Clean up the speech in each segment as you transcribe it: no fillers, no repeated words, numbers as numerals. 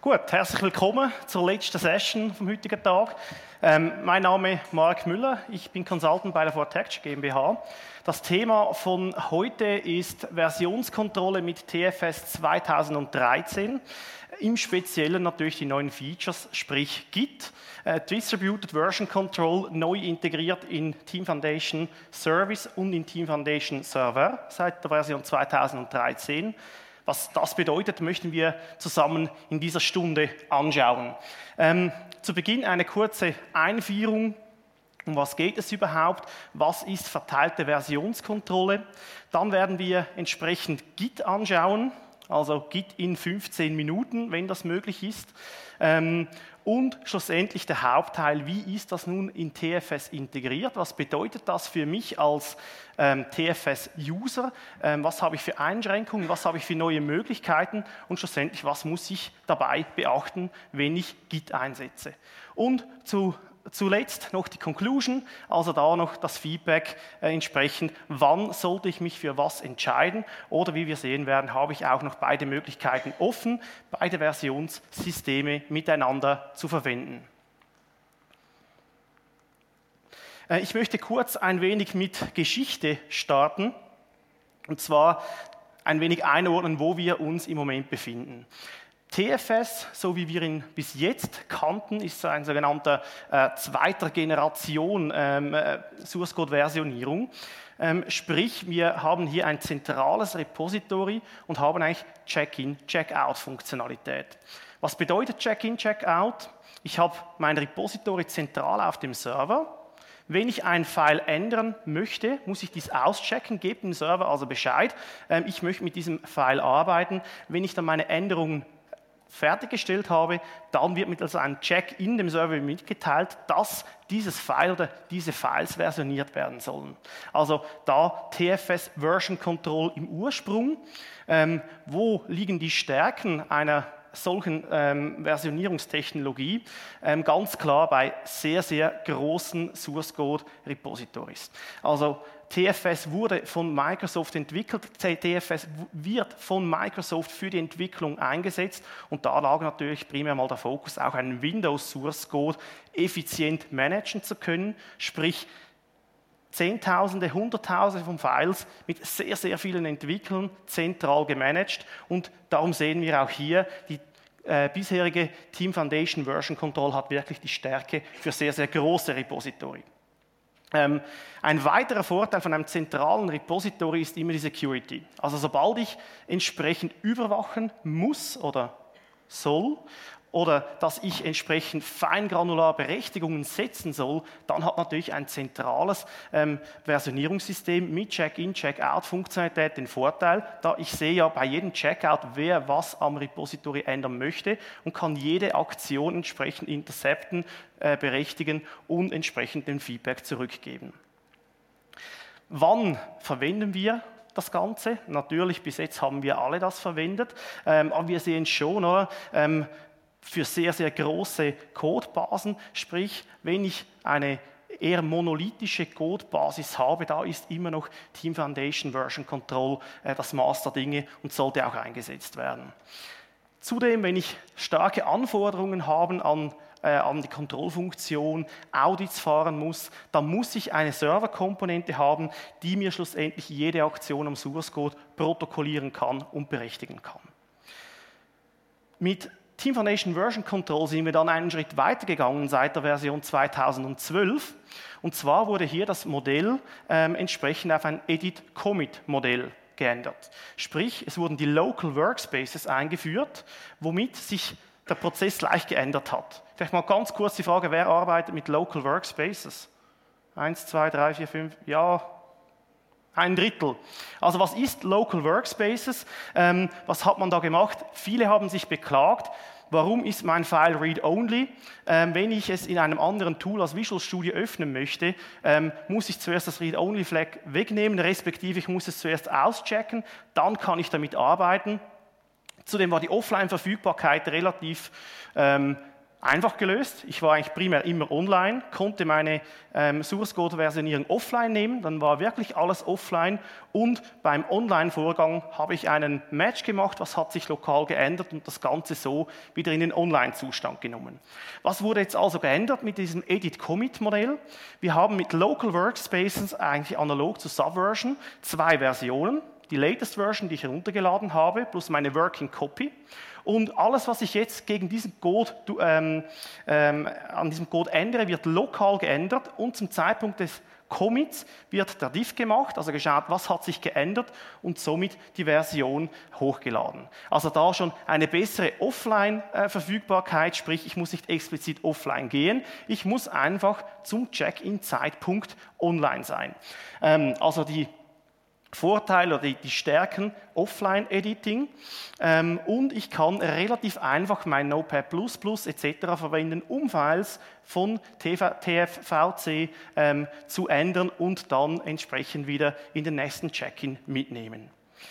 Gut, herzlich willkommen zur letzten Session vom heutigen Tag. Mein Name ist Marc Müller, ich bin Consultant bei der Vortex GmbH. Das Thema von heute ist Versionskontrolle mit TFS 2013. Im Speziellen natürlich die neuen Features, sprich Git, Distributed Version Control, neu integriert in Team Foundation Service und in Team Foundation Server seit der Version 2013. Was das bedeutet, möchten wir zusammen in dieser Stunde anschauen. Zu Beginn eine kurze Einführung. Um was geht es überhaupt? Was ist verteilte Versionskontrolle? Dann werden wir entsprechend Git anschauen, also Git in 15 Minuten, wenn das möglich ist. Und schlussendlich der Hauptteil, wie ist das nun in TFS integriert? Was bedeutet das für mich als TFS-User? Was habe ich für Einschränkungen? Was habe ich für neue Möglichkeiten? Und schlussendlich, was muss ich dabei beachten, wenn ich Git einsetze? Und zuletzt noch die Conclusion, also da noch das Feedback entsprechend, wann sollte ich mich für was entscheiden oder wie wir sehen werden, habe ich auch noch beide Möglichkeiten offen, beide Versionssysteme miteinander zu verwenden. Ich möchte kurz ein wenig mit Geschichte starten und zwar ein wenig einordnen, wo wir uns im Moment befinden. TFS, so wie wir ihn bis jetzt kannten, ist ein sogenannter zweiter Generation Source Code Versionierung. Sprich, wir haben hier ein zentrales Repository und haben eigentlich Check-in, Check-out Funktionalität. Was bedeutet Check-in, Check-out? Ich habe mein Repository zentral auf dem Server. Wenn ich ein File ändern möchte, muss ich dies auschecken, gebe dem Server also Bescheid. Ich möchte mit diesem File arbeiten. Wenn ich dann meine Änderungen fertiggestellt habe, dann wird mittels einem Check in dem Server mitgeteilt, dass dieses File oder diese Files versioniert werden sollen. Also da TFS Version Control im Ursprung. Wo liegen die Stärken einer solchen Versionierungstechnologie? Ganz klar bei sehr, sehr großen Source Code Repositories. Also TFS wurde von Microsoft entwickelt, TFS wird von Microsoft für die Entwicklung eingesetzt und da lag natürlich primär mal der Fokus, auch einen Windows Source Code effizient managen zu können, sprich Zehntausende, Hunderttausende von Files mit sehr, sehr vielen Entwicklern zentral gemanagt und darum sehen wir auch hier, die bisherige Team Foundation Version Control hat wirklich die Stärke für sehr, sehr große Repository. Ein weiterer Vorteil von einem zentralen Repository ist immer die Security. Also sobald ich entsprechend überwachen muss oder soll oder dass ich entsprechend feingranular Berechtigungen setzen soll, dann hat natürlich ein zentrales Versionierungssystem mit Check-in, Check-out-Funktionalität den Vorteil, da ich sehe ja bei jedem Checkout, wer was am Repository ändern möchte und kann jede Aktion entsprechend intercepten, berechtigen und entsprechend den Feedback zurückgeben. Wann verwenden wir das Ganze? Natürlich, bis jetzt haben wir alle das verwendet, aber wir sehen schon, oder? Für sehr, sehr große Codebasen, sprich, wenn ich eine eher monolithische Codebasis habe, da ist immer noch Team Foundation Version Control das Maß der Dinge und sollte auch eingesetzt werden. Zudem, wenn ich starke Anforderungen habe an die Kontrollfunktion, Audits fahren muss, dann muss ich eine Serverkomponente haben, die mir schlussendlich jede Aktion am Source Code protokollieren kann und berechtigen kann. Mit Team Foundation Version Control sind wir dann einen Schritt weiter gegangen seit der Version 2012. Und zwar wurde hier das Modell entsprechend auf ein Edit-Commit-Modell geändert. Sprich, es wurden die Local Workspaces eingeführt, womit sich der Prozess leicht geändert hat. Vielleicht mal ganz kurz die Frage, wer arbeitet mit Local Workspaces? 1, 2, 3, 4, 5, ja, ein Drittel. Also was ist Local Workspaces? Was hat man da gemacht? Viele haben sich beklagt, warum ist mein File Read-Only? Wenn ich es in einem anderen Tool als Visual Studio öffnen möchte, muss ich zuerst das Read-Only-Flag wegnehmen, respektive ich muss es zuerst auschecken, dann kann ich damit arbeiten. Zudem war die Offline-Verfügbarkeit relativ einfach gelöst. Ich war eigentlich primär immer online, konnte meine Source-Code-Versionierung offline nehmen, dann war wirklich alles offline und beim Online-Vorgang habe ich einen Match gemacht, was hat sich lokal geändert und das Ganze so wieder in den Online-Zustand genommen. Was wurde jetzt also geändert mit diesem Edit-Commit-Modell? Wir haben mit Local Workspaces eigentlich analog zu Subversion 2 Versionen. Die latest Version, die ich heruntergeladen habe, plus meine Working Copy. Und alles, was ich jetzt gegen diesen Code, an diesem Code ändere, wird lokal geändert und zum Zeitpunkt des Commits wird der Diff gemacht, also geschaut, was hat sich geändert und somit die Version hochgeladen. Also da schon eine bessere Offline-Verfügbarkeit, sprich ich muss nicht explizit offline gehen, ich muss einfach zum Check-in-Zeitpunkt online sein. Also die Vorteile oder die Stärken Offline-Editing und ich kann relativ einfach mein Notepad++ etc. verwenden, um Files von TFVC zu ändern und dann entsprechend wieder in den nächsten Check-in mitnehmen.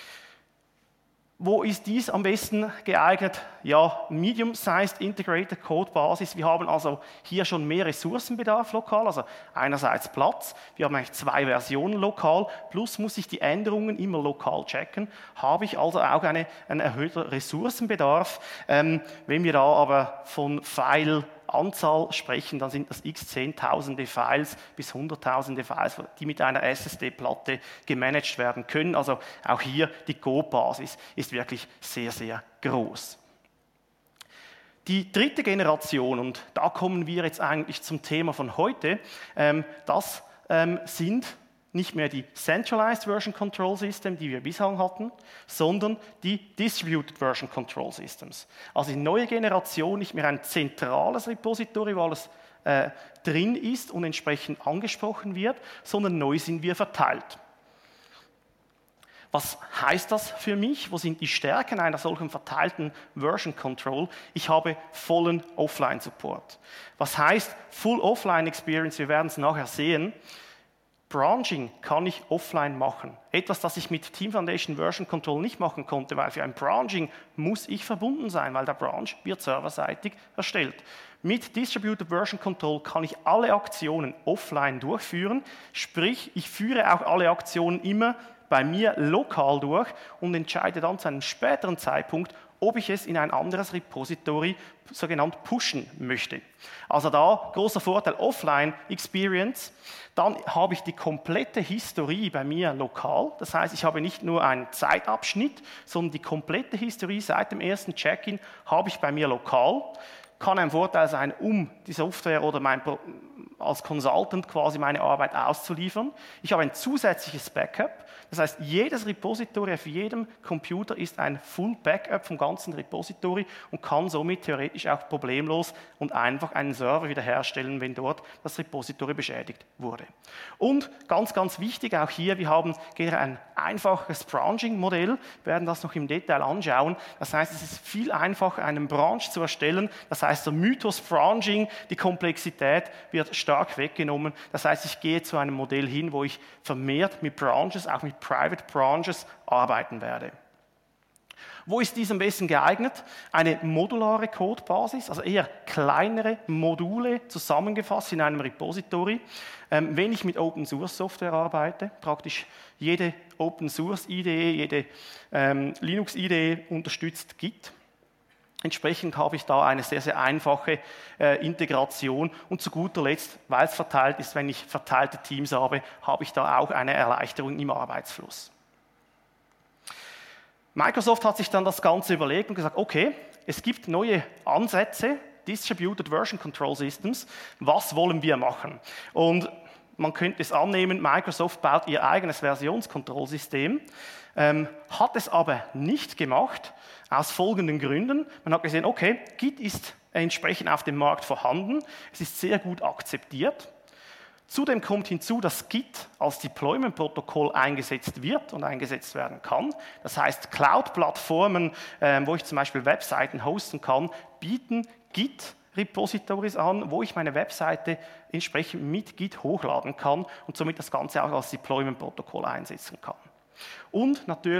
Wo ist dies am besten geeignet? Ja, Medium-Sized Integrated Code Basis. Wir haben also hier schon mehr Ressourcenbedarf lokal, also einerseits Platz, wir haben eigentlich 2 Versionen lokal, plus muss ich die Änderungen immer lokal checken, habe ich also auch einen erhöhten Ressourcenbedarf. Wenn wir da aber von File-Anzahl sprechen, dann sind das x Zehntausende Files bis Hunderttausende Files, die mit einer SSD-Platte gemanagt werden können. Also auch hier die Code-Basis ist wirklich sehr, sehr groß. Die dritte Generation, und da kommen wir jetzt eigentlich zum Thema von heute, das sind nicht mehr die Centralized Version Control System, die wir bisher hatten, sondern die Distributed Version Control Systems. Also die neue Generation nicht mehr ein zentrales Repository, wo alles drin ist und entsprechend angesprochen wird, sondern neu sind wir verteilt. Was heißt das für mich? Wo sind die Stärken einer solchen verteilten Version Control? Ich habe vollen Offline-Support. Was heißt Full Offline Experience? Wir werden es nachher sehen. Branching kann ich offline machen. Etwas, das ich mit Team Foundation Version Control nicht machen konnte, weil für ein Branching muss ich verbunden sein, weil der Branch wird serverseitig erstellt. Mit Distributed Version Control kann ich alle Aktionen offline durchführen, sprich, ich führe auch alle Aktionen immer bei mir lokal durch und entscheide dann zu einem späteren Zeitpunkt, ob ich es in ein anderes Repository sogenannt pushen möchte. Also da großer Vorteil Offline Experience. Dann habe ich die komplette Historie bei mir lokal. Das heißt, ich habe nicht nur einen Zeitabschnitt, sondern die komplette Historie seit dem ersten Check-in habe ich bei mir lokal. Kann ein Vorteil sein, um die Software oder als Consultant quasi meine Arbeit auszuliefern. Ich habe ein zusätzliches Backup. Das heißt, jedes Repository auf jedem Computer ist ein Full Backup vom ganzen Repository und kann somit theoretisch auch problemlos und einfach einen Server wiederherstellen, wenn dort das Repository beschädigt wurde. Und ganz, ganz wichtig auch hier, wir haben ein einfaches Branching-Modell, werden das noch im Detail anschauen. Das heißt, es ist viel einfacher, einen Branch zu erstellen. Das heißt, der Mythos Branching, die Komplexität wird stark weggenommen. Das heißt, ich gehe zu einem Modell hin, wo ich vermehrt mit Branches, auch mit Private Branches arbeiten werde. Wo ist dies am besten geeignet? Eine modulare Codebasis, also eher kleinere Module zusammengefasst in einem Repository. Wenn ich mit Open Source Software arbeite, praktisch jede Open Source IDE, jede Linux IDE unterstützt Git. Entsprechend habe ich da eine sehr, sehr einfache Integration und zu guter Letzt, weil es verteilt ist, wenn ich verteilte Teams habe, habe ich da auch eine Erleichterung im Arbeitsfluss. Microsoft hat sich dann das Ganze überlegt und gesagt, okay, es gibt neue Ansätze, Distributed Version Control Systems, was wollen wir machen? Und man könnte es annehmen, Microsoft baut ihr eigenes Versionskontrollsystem, hat es aber nicht gemacht, aus folgenden Gründen. Man hat gesehen, okay, Git ist entsprechend auf dem Markt vorhanden, es ist sehr gut akzeptiert. Zudem kommt hinzu, dass Git als Deployment-Protokoll eingesetzt wird und eingesetzt werden kann. Das heißt, Cloud-Plattformen, wo ich zum Beispiel Webseiten hosten kann, bieten Git-Repositories an, wo ich meine Webseite entsprechend mit Git hochladen kann und somit das Ganze auch als Deployment-Protokoll einsetzen kann. Und natürlich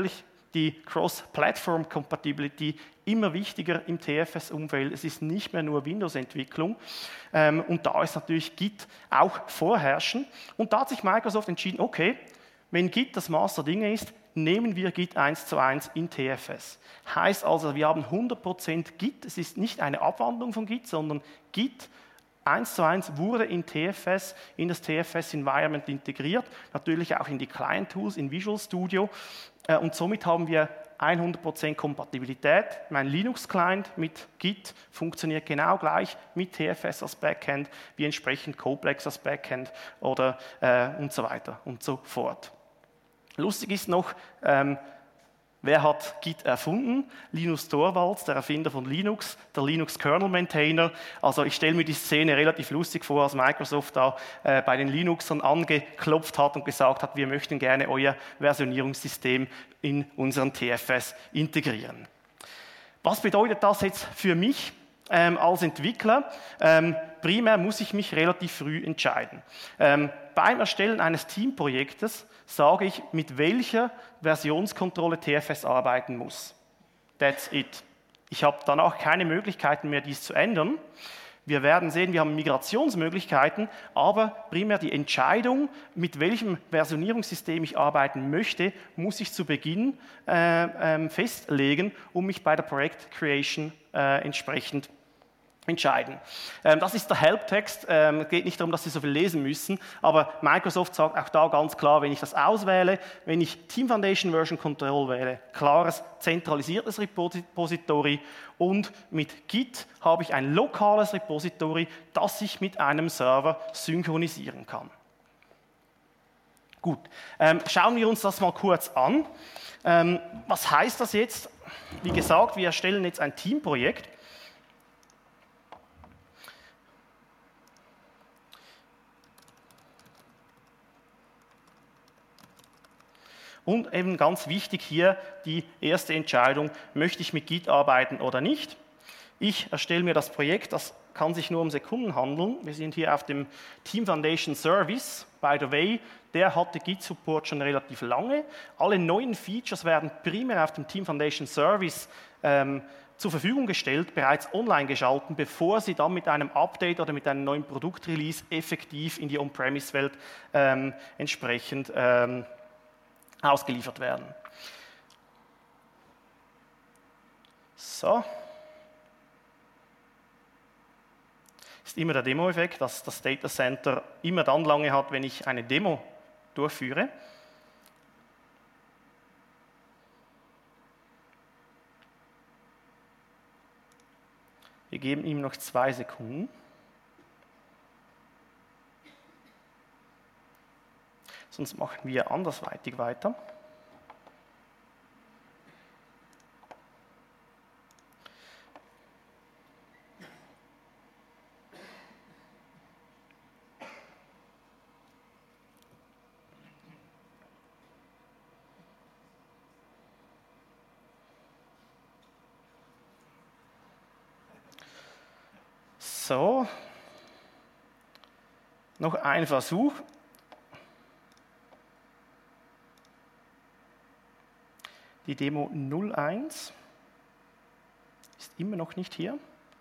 die Cross-Platform-Compatibility immer wichtiger im TFS-Umfeld. Es ist nicht mehr nur Windows-Entwicklung. Und da ist natürlich Git auch vorherrschend. Und da hat sich Microsoft entschieden, okay, wenn Git das Maß der Dinge ist, nehmen wir Git 1:1 in TFS. Heißt also, wir haben 100% Git. Es ist nicht eine Abwandlung von Git, sondern Git 1:1 wurde in TFS, in das TFS-Environment integriert, natürlich auch in die Client-Tools, in Visual Studio. Und somit haben wir 100% Kompatibilität. Mein Linux-Client mit Git funktioniert genau gleich mit TFS als Backend, wie entsprechend Coplex als Backend oder und so weiter und so fort. Lustig ist noch, wer hat Git erfunden? Linus Torvalds, der Erfinder von Linux, der Linux-Kernel-Maintainer. Also ich stelle mir die Szene relativ lustig vor, als Microsoft da bei den Linuxern angeklopft hat und gesagt hat, wir möchten gerne euer Versionierungssystem in unseren TFS integrieren. Was bedeutet das jetzt für mich als Entwickler? Primär muss ich mich relativ früh entscheiden. Beim Erstellen eines Teamprojektes sage ich, mit welcher Versionskontrolle TFS arbeiten muss. That's it. Ich habe danach keine Möglichkeiten mehr, dies zu ändern. Wir werden sehen, wir haben Migrationsmöglichkeiten, aber primär die Entscheidung, mit welchem Versionierungssystem ich arbeiten möchte, muss ich zu Beginn festlegen, um mich bei der Projekt Creation entsprechend entscheiden. Das ist der Helptext. Es geht nicht darum, dass Sie so viel lesen müssen, aber Microsoft sagt auch da ganz klar, wenn ich das auswähle, wenn ich Team Foundation Version Control wähle, klares, zentralisiertes Repository und mit Git habe ich ein lokales Repository, das ich mit einem Server synchronisieren kann. Gut, schauen wir uns das mal kurz an. Was heißt das jetzt? Wie gesagt, wir erstellen jetzt ein Teamprojekt. Und eben ganz wichtig hier die erste Entscheidung, möchte ich mit Git arbeiten oder nicht. Ich erstelle mir das Projekt, das kann sich nur um Sekunden handeln. Wir sind hier auf dem Team Foundation Service. By the way, der hatte Git-Support schon relativ lange. Alle neuen Features werden primär auf dem Team Foundation Service zur Verfügung gestellt, bereits online geschalten, bevor sie dann mit einem Update oder mit einem neuen Produktrelease effektiv in die On-Premise-Welt entsprechend ausgeliefert werden. So. Ist immer der Demo-Effekt, dass das Data Center immer dann lange hat, wenn ich eine Demo durchführe. Wir geben ihm noch 2 Sekunden. Sonst machen wir andersweitig weiter. So, noch ein Versuch. Die Demo 01 ist immer noch nicht hier.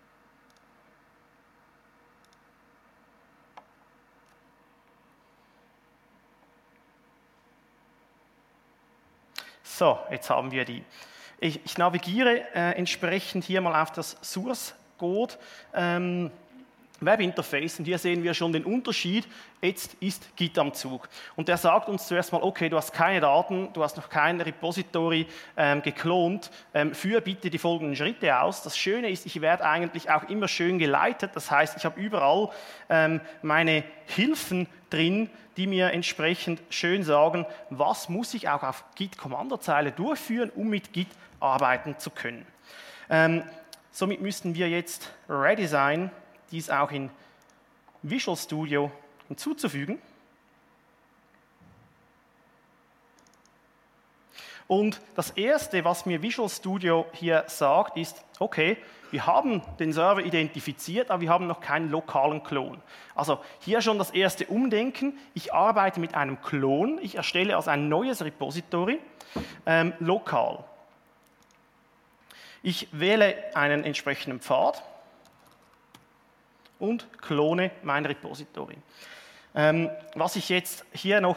So, jetzt haben wir die. Ich navigiere entsprechend hier mal auf das Source Code Webinterface und hier sehen wir schon den Unterschied. Jetzt ist Git am Zug. Und der sagt uns zuerst mal, okay, du hast keine Daten, du hast noch kein Repository geklont, führe bitte die folgenden Schritte aus. Das Schöne ist, ich werde eigentlich auch immer schön geleitet. Das heißt, ich habe überall meine Hilfen drin, die mir entsprechend schön sagen, was muss ich auch auf Git-Kommandozeile durchführen, um mit Git arbeiten zu können. Somit müssten wir jetzt ready sein, dies auch in Visual Studio hinzuzufügen. Und das Erste, was mir Visual Studio hier sagt, ist, okay, wir haben den Server identifiziert, aber wir haben noch keinen lokalen Klon. Also hier schon das erste Umdenken. Ich arbeite mit einem Klon. Ich erstelle also ein neues Repository lokal. Ich wähle einen entsprechenden Pfad und klone mein Repository. Was ich jetzt hier noch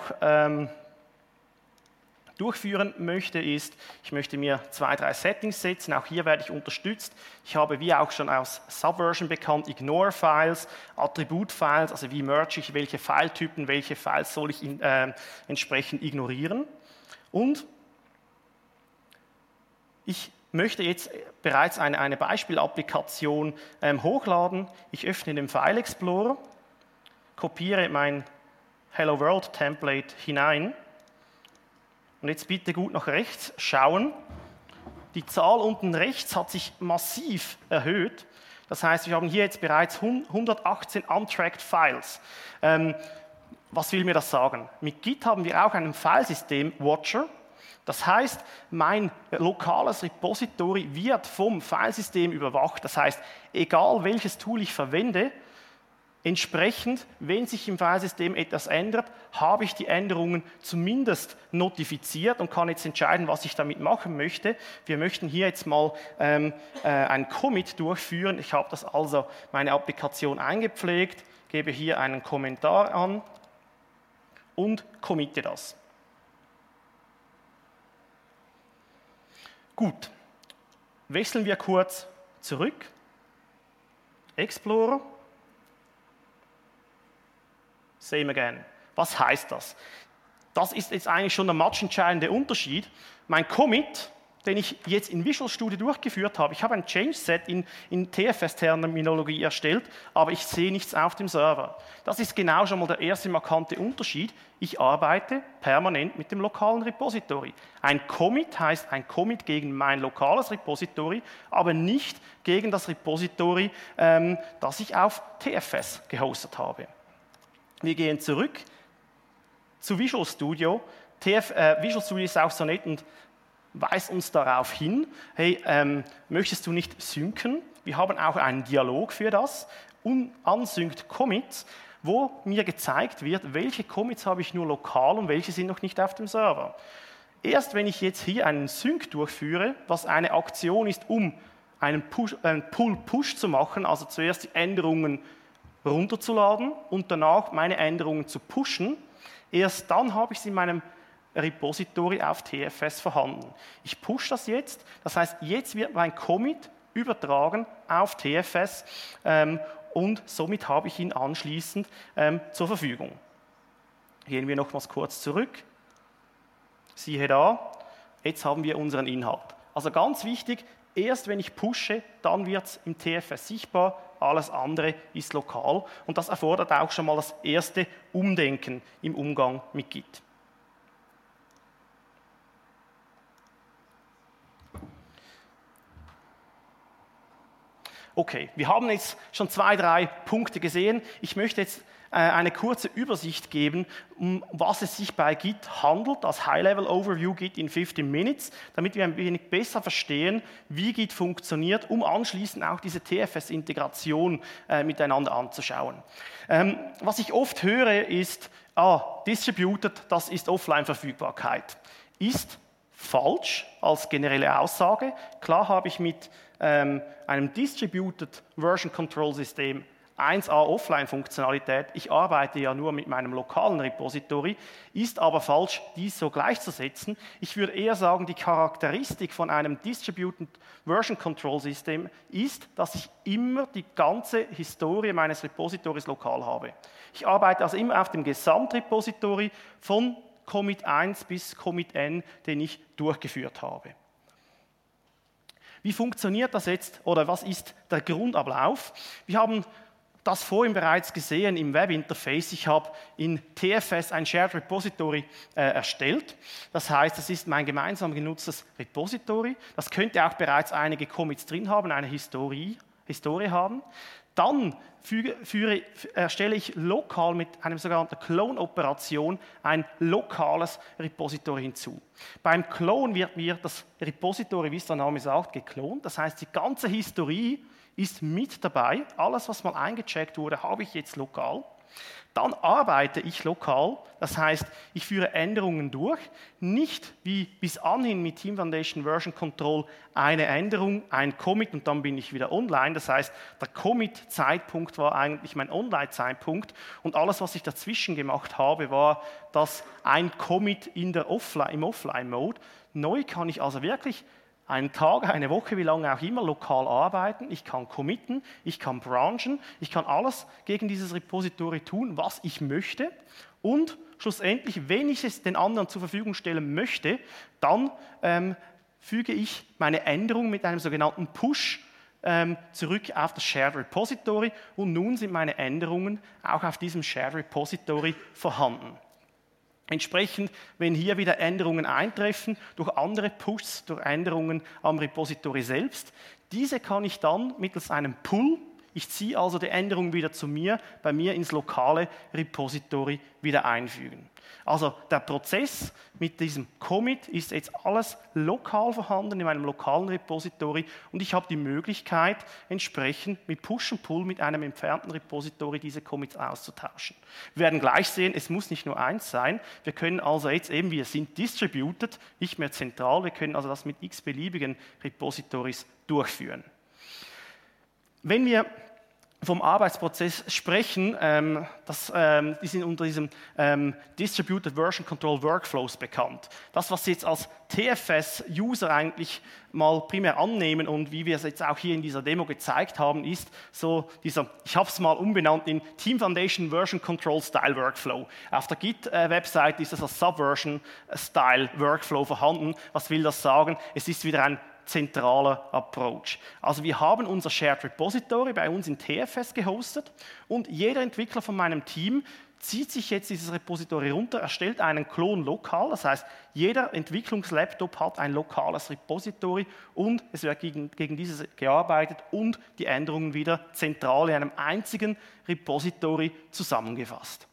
durchführen möchte, ist, ich möchte mir 2, 3 Settings setzen. Auch hier werde ich unterstützt. Ich habe, wie auch schon aus Subversion bekannt, Ignore-Files, Attribut-Files, also wie merge ich welche Filetypen, welche Files soll ich entsprechend ignorieren. Und ich möchte jetzt bereits eine Beispielapplikation hochladen. Ich öffne den File Explorer, kopiere mein Hello World Template hinein. Und jetzt bitte gut nach rechts schauen. Die Zahl unten rechts hat sich massiv erhöht. Das heißt, wir haben hier jetzt bereits 118 untracked Files. Was will mir das sagen? Mit Git haben wir auch einen Filesystem Watcher. Das heißt, mein lokales Repository wird vom Filesystem überwacht. Das heißt, egal welches Tool ich verwende, entsprechend, wenn sich im Filesystem etwas ändert, habe ich die Änderungen zumindest notifiziert und kann jetzt entscheiden, was ich damit machen möchte. Wir möchten hier jetzt mal einen Commit durchführen. Ich habe das also meine Applikation eingepflegt, gebe hier einen Kommentar an und committe das. Gut, wechseln wir kurz zurück. Explorer. Same again. Was heißt das? Das ist jetzt eigentlich schon der matchentscheidende Unterschied. Mein Commit, den ich jetzt in Visual Studio durchgeführt habe, ich habe ein Change-Set in TFS-Terminologie erstellt, aber ich sehe nichts auf dem Server. Das ist genau schon mal der erste markante Unterschied. Ich arbeite permanent mit dem lokalen Repository. Ein Commit heißt ein Commit gegen mein lokales Repository, aber nicht gegen das Repository, das ich auf TFS gehostet habe. Wir gehen zurück zu Visual Studio. Visual Studio ist auch so nett und weist uns darauf hin, hey, möchtest du nicht synken? Wir haben auch einen Dialog für das, unsynced Commits, wo mir gezeigt wird, welche Commits habe ich nur lokal und welche sind noch nicht auf dem Server. Erst wenn ich jetzt hier einen Sync durchführe, was eine Aktion ist, um einen Pull-Push zu machen, also zuerst die Änderungen runterzuladen und danach meine Änderungen zu pushen. Erst dann habe ich sie in meinem Repository auf TFS vorhanden. Ich pushe das jetzt, das heißt, jetzt wird mein Commit übertragen auf TFS und somit habe ich ihn anschließend zur Verfügung. Gehen wir nochmals kurz zurück. Siehe da, jetzt haben wir unseren Inhalt. Also ganz wichtig, erst wenn ich pushe, dann wird es im TFS sichtbar, alles andere ist lokal und das erfordert auch schon mal das erste Umdenken im Umgang mit Git. Okay, wir haben jetzt schon 2, 3 Punkte gesehen. Ich möchte jetzt eine kurze Übersicht geben, um was es sich bei Git handelt, als High-Level-Overview Git in 15 Minutes, damit wir ein wenig besser verstehen, wie Git funktioniert, um anschließend auch diese TFS-Integration miteinander anzuschauen. Was ich oft höre ist, Distributed, das ist Offline-Verfügbarkeit. Ist falsch als generelle Aussage. Klar habe ich mit einem Distributed Version Control System 1A Offline-Funktionalität, ich arbeite ja nur mit meinem lokalen Repository, ist aber falsch, dies so gleichzusetzen. Ich würde eher sagen, die Charakteristik von einem Distributed Version Control System ist, dass ich immer die ganze Historie meines Repositories lokal habe. Ich arbeite also immer auf dem Gesamtrepository von Commit 1 bis Commit N, den ich durchgeführt habe. Wie funktioniert das jetzt oder was ist der Grundablauf? Wir haben das vorhin bereits gesehen im Webinterface. Ich habe in TFS ein Shared Repository erstellt. Das heißt, es ist mein gemeinsam genutztes Repository. Das könnte auch bereits einige Commits drin haben, eine Historie Historie haben. Dann erstelle ich lokal mit einer sogenannten Clone-Operation ein lokales Repository hinzu. Beim Clone wird mir das Repository, wie es der Name sagt, geklont. Das heißt, die ganze Historie ist mit dabei. Alles, was mal eingecheckt wurde, habe ich jetzt lokal. Dann arbeite ich lokal, das heißt, ich führe Änderungen durch, nicht wie bis anhin mit Team Foundation Version Control eine Änderung, ein Commit und dann bin ich wieder online. Das heißt, der Commit-Zeitpunkt war eigentlich mein Online-Zeitpunkt und alles, was ich dazwischen gemacht habe, war das ein Commit im Offline-Mode. Neu kann ich also wirklich einen Tag, eine Woche, wie lange auch immer, lokal arbeiten. Ich kann committen, ich kann branchen, ich kann alles gegen dieses Repository tun, was ich möchte. Und schlussendlich, wenn ich es den anderen zur Verfügung stellen möchte, dann füge ich meine Änderung mit einem sogenannten Push zurück auf das Shared Repository und nun sind meine Änderungen auch auf diesem Shared Repository vorhanden. Entsprechend, wenn hier wieder Änderungen eintreffen, durch andere Pushs, durch Änderungen am Repository selbst, diese kann ich dann mittels einem Pull, ich ziehe also die Änderung wieder zu mir, bei mir ins lokale Repository wieder einfügen. Also der Prozess mit diesem Commit ist jetzt alles lokal vorhanden in meinem lokalen Repository und ich habe die Möglichkeit, entsprechend mit Push und Pull mit einem entfernten Repository diese Commits auszutauschen. Wir werden gleich sehen, es muss nicht nur eins sein. Wir können also jetzt eben, wir sind distributed, nicht mehr zentral, wir können also das mit x-beliebigen Repositories durchführen. Wenn wir vom Arbeitsprozess sprechen, die sind unter diesem Distributed Version Control Workflows bekannt. Das, was Sie jetzt als TFS-User eigentlich mal primär annehmen und wie wir es jetzt auch hier in dieser Demo gezeigt haben, ist so dieser, ich habe es mal umbenannt in Team Foundation Version Control Style Workflow. Auf der Git-Website ist das als Subversion Style Workflow vorhanden. Was will das sagen? Es ist wieder ein zentraler Approach. Also wir haben unser Shared Repository bei uns in TFS gehostet und jeder Entwickler von meinem Team zieht sich jetzt dieses Repository runter, erstellt einen Klon lokal, das heißt, jeder Entwicklungslaptop hat ein lokales Repository und es wird gegen dieses gearbeitet und die Änderungen wieder zentral in einem einzigen Repository zusammengefasst.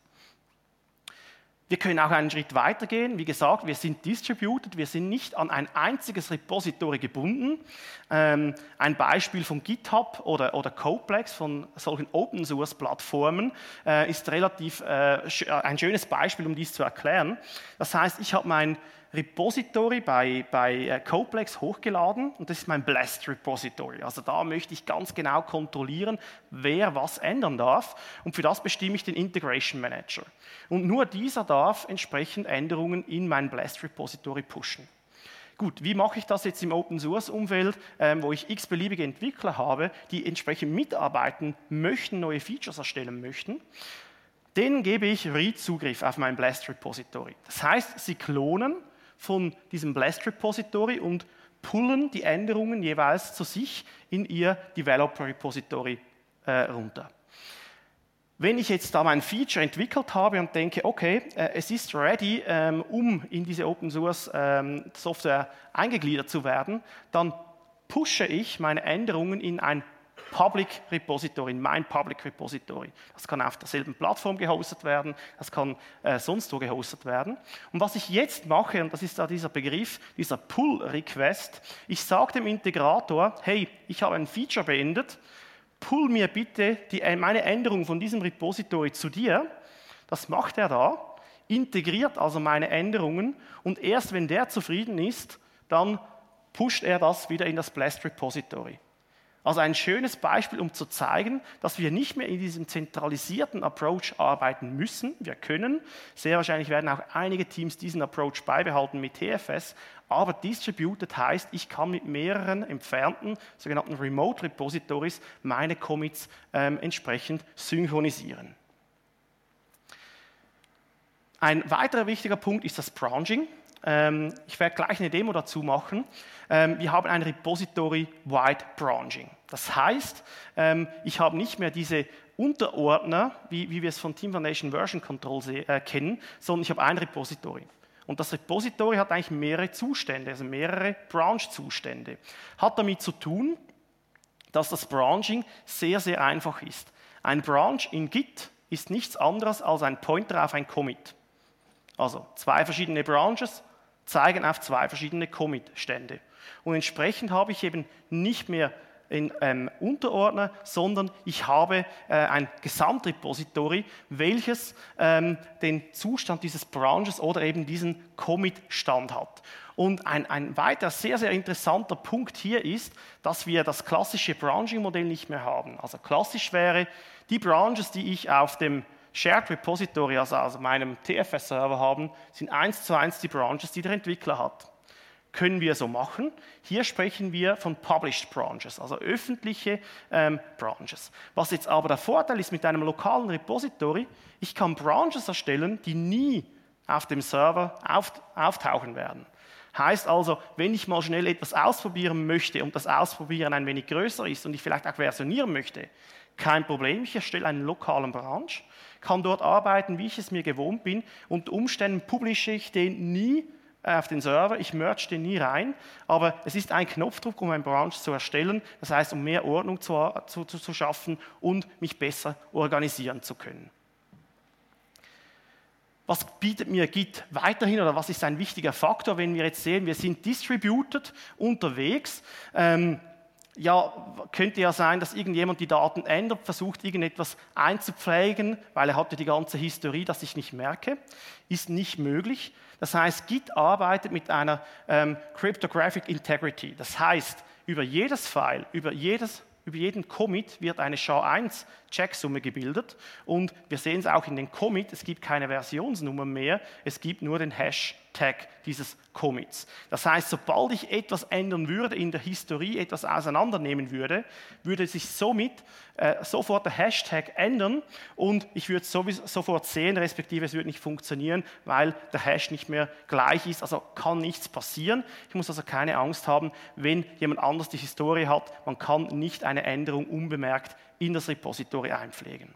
Wir können auch einen Schritt weiter gehen. Wie gesagt, wir sind distributed, wir sind nicht an ein einziges Repository gebunden. Ein Beispiel von GitHub oder Codeplex, von solchen Open-Source-Plattformen, ist relativ ein schönes Beispiel, um dies zu erklären. Das heißt, ich habe mein Repository bei Codeplex hochgeladen und das ist mein Blast Repository. Also da möchte ich ganz genau kontrollieren, wer was ändern darf und für das bestimme ich den Integration Manager. Und nur dieser darf entsprechend Änderungen in mein Blast Repository pushen. Gut, wie mache ich das jetzt im Open-Source-Umfeld, wo ich x-beliebige Entwickler habe, die entsprechend mitarbeiten möchten, neue Features erstellen möchten? Denen gebe ich Read-Zugriff auf mein Blast Repository. Das heißt, sie klonen von diesem Blast Repository und pullen die Änderungen jeweils zu sich in ihr Developer Repository runter. Wenn ich jetzt da mein Feature entwickelt habe und denke, okay, es ist ready, um in diese Open Source Software eingegliedert zu werden, dann pushe ich meine Änderungen in ein Public Repository, in mein Public Repository. Das kann auf derselben Plattform gehostet werden, das kann sonst wo gehostet werden. Und was ich jetzt mache, und das ist da dieser Begriff, dieser Pull-Request, ich sage dem Integrator, hey, ich habe ein Feature beendet, pull mir bitte meine Änderung von diesem Repository zu dir. Das macht er da, integriert also meine Änderungen und erst wenn der zufrieden ist, dann pusht er das wieder in das Blast Repository. Also ein schönes Beispiel, um zu zeigen, dass wir nicht mehr in diesem zentralisierten Approach arbeiten müssen. Wir können, sehr wahrscheinlich werden auch einige Teams diesen Approach beibehalten mit TFS, aber distributed heißt, ich kann mit mehreren entfernten, sogenannten Remote Repositories meine Commits entsprechend synchronisieren. Ein weiterer wichtiger Punkt ist das Branching. Ich werde gleich eine Demo dazu machen. Wir haben ein Repository-Wide Branching. Das heißt, ich habe nicht mehr diese Unterordner, wie wir es von Team Foundation Version Control kennen, sondern ich habe ein Repository. Und das Repository hat eigentlich mehrere Zustände, also mehrere Branch-Zustände. Hat damit zu tun, dass das Branching sehr, sehr einfach ist. Ein Branch in Git ist nichts anderes als ein Pointer auf ein Commit. Also 2 verschiedene Branches zeigen auf 2 verschiedene Commit-Stände. Und entsprechend habe ich eben nicht mehr in Unterordner, sondern ich habe ein Gesamtrepository, welches den Zustand dieses Branches oder eben diesen Commit-Stand hat. Und ein weiterer sehr, sehr interessanter Punkt hier ist, dass wir das klassische Branching-Modell nicht mehr haben. Also klassisch wäre, die Branches, die ich auf dem Shared Repository, also meinem TFS-Server haben, sind 1:1 die Branches, die der Entwickler hat. Können wir so machen. Hier sprechen wir von Published Branches, also öffentliche Branches. Was jetzt aber der Vorteil ist mit einem lokalen Repository, ich kann Branches erstellen, die nie auf dem Server auftauchen werden. Heißt also, wenn ich mal schnell etwas ausprobieren möchte und das Ausprobieren ein wenig größer ist und ich vielleicht auch versionieren möchte, kein Problem, ich erstelle einen lokalen Branch, kann dort arbeiten, wie ich es mir gewohnt bin, unter Umständen publische ich den nie auf den Server, ich merge den nie rein, aber es ist ein Knopfdruck, um einen Branch zu erstellen, das heißt, um mehr Ordnung zu schaffen und mich besser organisieren zu können. Was bietet mir Git weiterhin oder was ist ein wichtiger Faktor, wenn wir jetzt sehen, wir sind distributed unterwegs? Könnte ja sein, dass irgendjemand die Daten ändert, versucht irgendetwas einzupflegen, weil er hatte die ganze Historie, das ich nicht merke. Ist nicht möglich. Das heißt, Git arbeitet mit einer Cryptographic Integrity. Das heißt, über jedes File, über jeden Commit wird eine SHA-1-Checksumme gebildet und wir sehen es auch in den Commit, es gibt keine Versionsnummer mehr, es gibt nur den Hashtag dieses Commits. Das heißt, sobald ich etwas ändern würde, in der Historie etwas auseinandernehmen würde, würde sich somit sofort der Hashtag ändern und ich würde es sofort sehen, respektive es würde nicht funktionieren, weil der Hash nicht mehr gleich ist, also kann nichts passieren. Ich muss also keine Angst haben, wenn jemand anders die Historie hat, man kann nicht eine Änderung unbemerkt in das Repository einpflegen.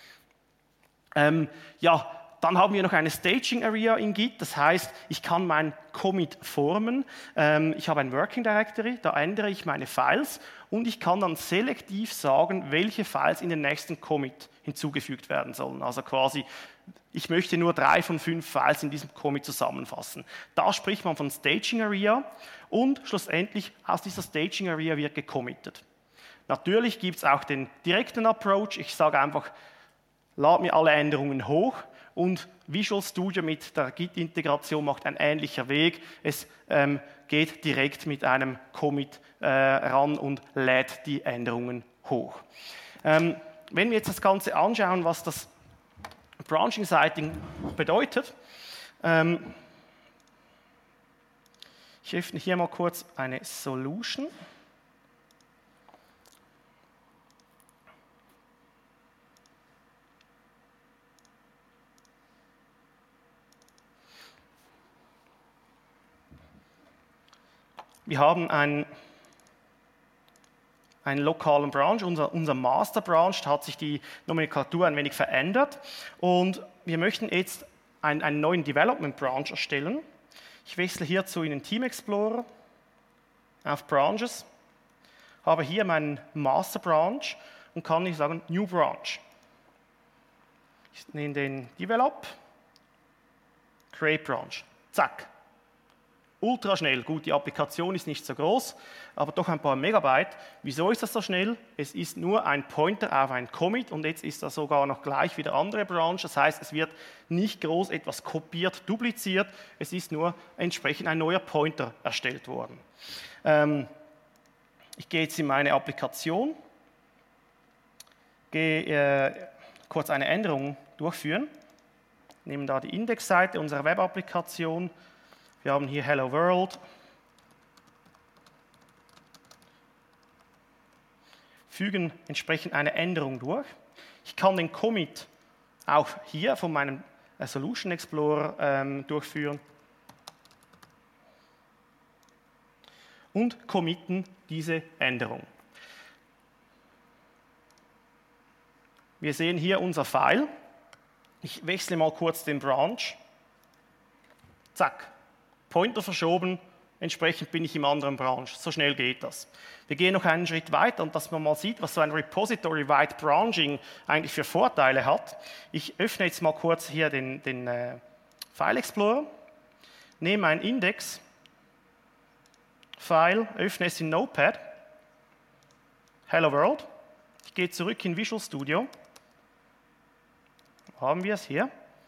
Dann haben wir noch eine Staging Area in Git, das heißt, ich kann mein Commit formen. Ich habe ein Working Directory, da ändere ich meine Files und ich kann dann selektiv sagen, welche Files in den nächsten Commit hinzugefügt werden sollen. Also quasi, ich möchte nur 3 von 5 Files in diesem Commit zusammenfassen. Da spricht man von Staging Area und schlussendlich aus dieser Staging Area wird gecommitted. Natürlich gibt es auch den direkten Approach. Ich sage einfach, lade mir alle Änderungen hoch und Visual Studio mit der Git-Integration macht ein ähnlicher Weg. Es geht direkt mit einem Commit ran und lädt die Änderungen hoch. Wenn wir jetzt das Ganze anschauen, was das Branching-Siting bedeutet, ich öffne hier mal kurz eine Solution. Wir haben einen lokalen Branch, unser Master Branch, da hat sich die Nomenklatur ein wenig verändert und wir möchten jetzt einen neuen Development Branch erstellen. Ich wechsle hierzu in den Team Explorer auf Branches, habe hier meinen Master Branch und kann hier sagen New Branch. Ich nehme den Develop, Create Branch, zack. Ultra schnell. Gut, die Applikation ist nicht so groß, aber doch ein paar Megabyte. Wieso ist das so schnell? Es ist nur ein Pointer auf ein Commit und jetzt ist das sogar noch gleich wie der andere Branch. Das heißt, es wird nicht groß etwas kopiert, dupliziert. Es ist nur entsprechend ein neuer Pointer erstellt worden. Ich gehe jetzt in meine Applikation, gehe kurz eine Änderung durchführen. Nehmen da die Indexseite unserer Web-Applikation. Wir haben hier Hello World. Fügen entsprechend eine Änderung durch. Ich kann den Commit auch hier von meinem Solution Explorer durchführen. Und committen diese Änderung. Wir sehen hier unser File. Ich wechsle mal kurz den Branch. Zack. Pointer verschoben, entsprechend bin ich im anderen Branch. So schnell geht das. Wir gehen noch einen Schritt weiter und dass man mal sieht, was so ein Repository-Wide Branching eigentlich für Vorteile hat. Ich öffne jetzt mal kurz hier den File Explorer, nehme einen Index, File, öffne es in Notepad, Hello World, ich gehe zurück in Visual Studio, haben wir es hier,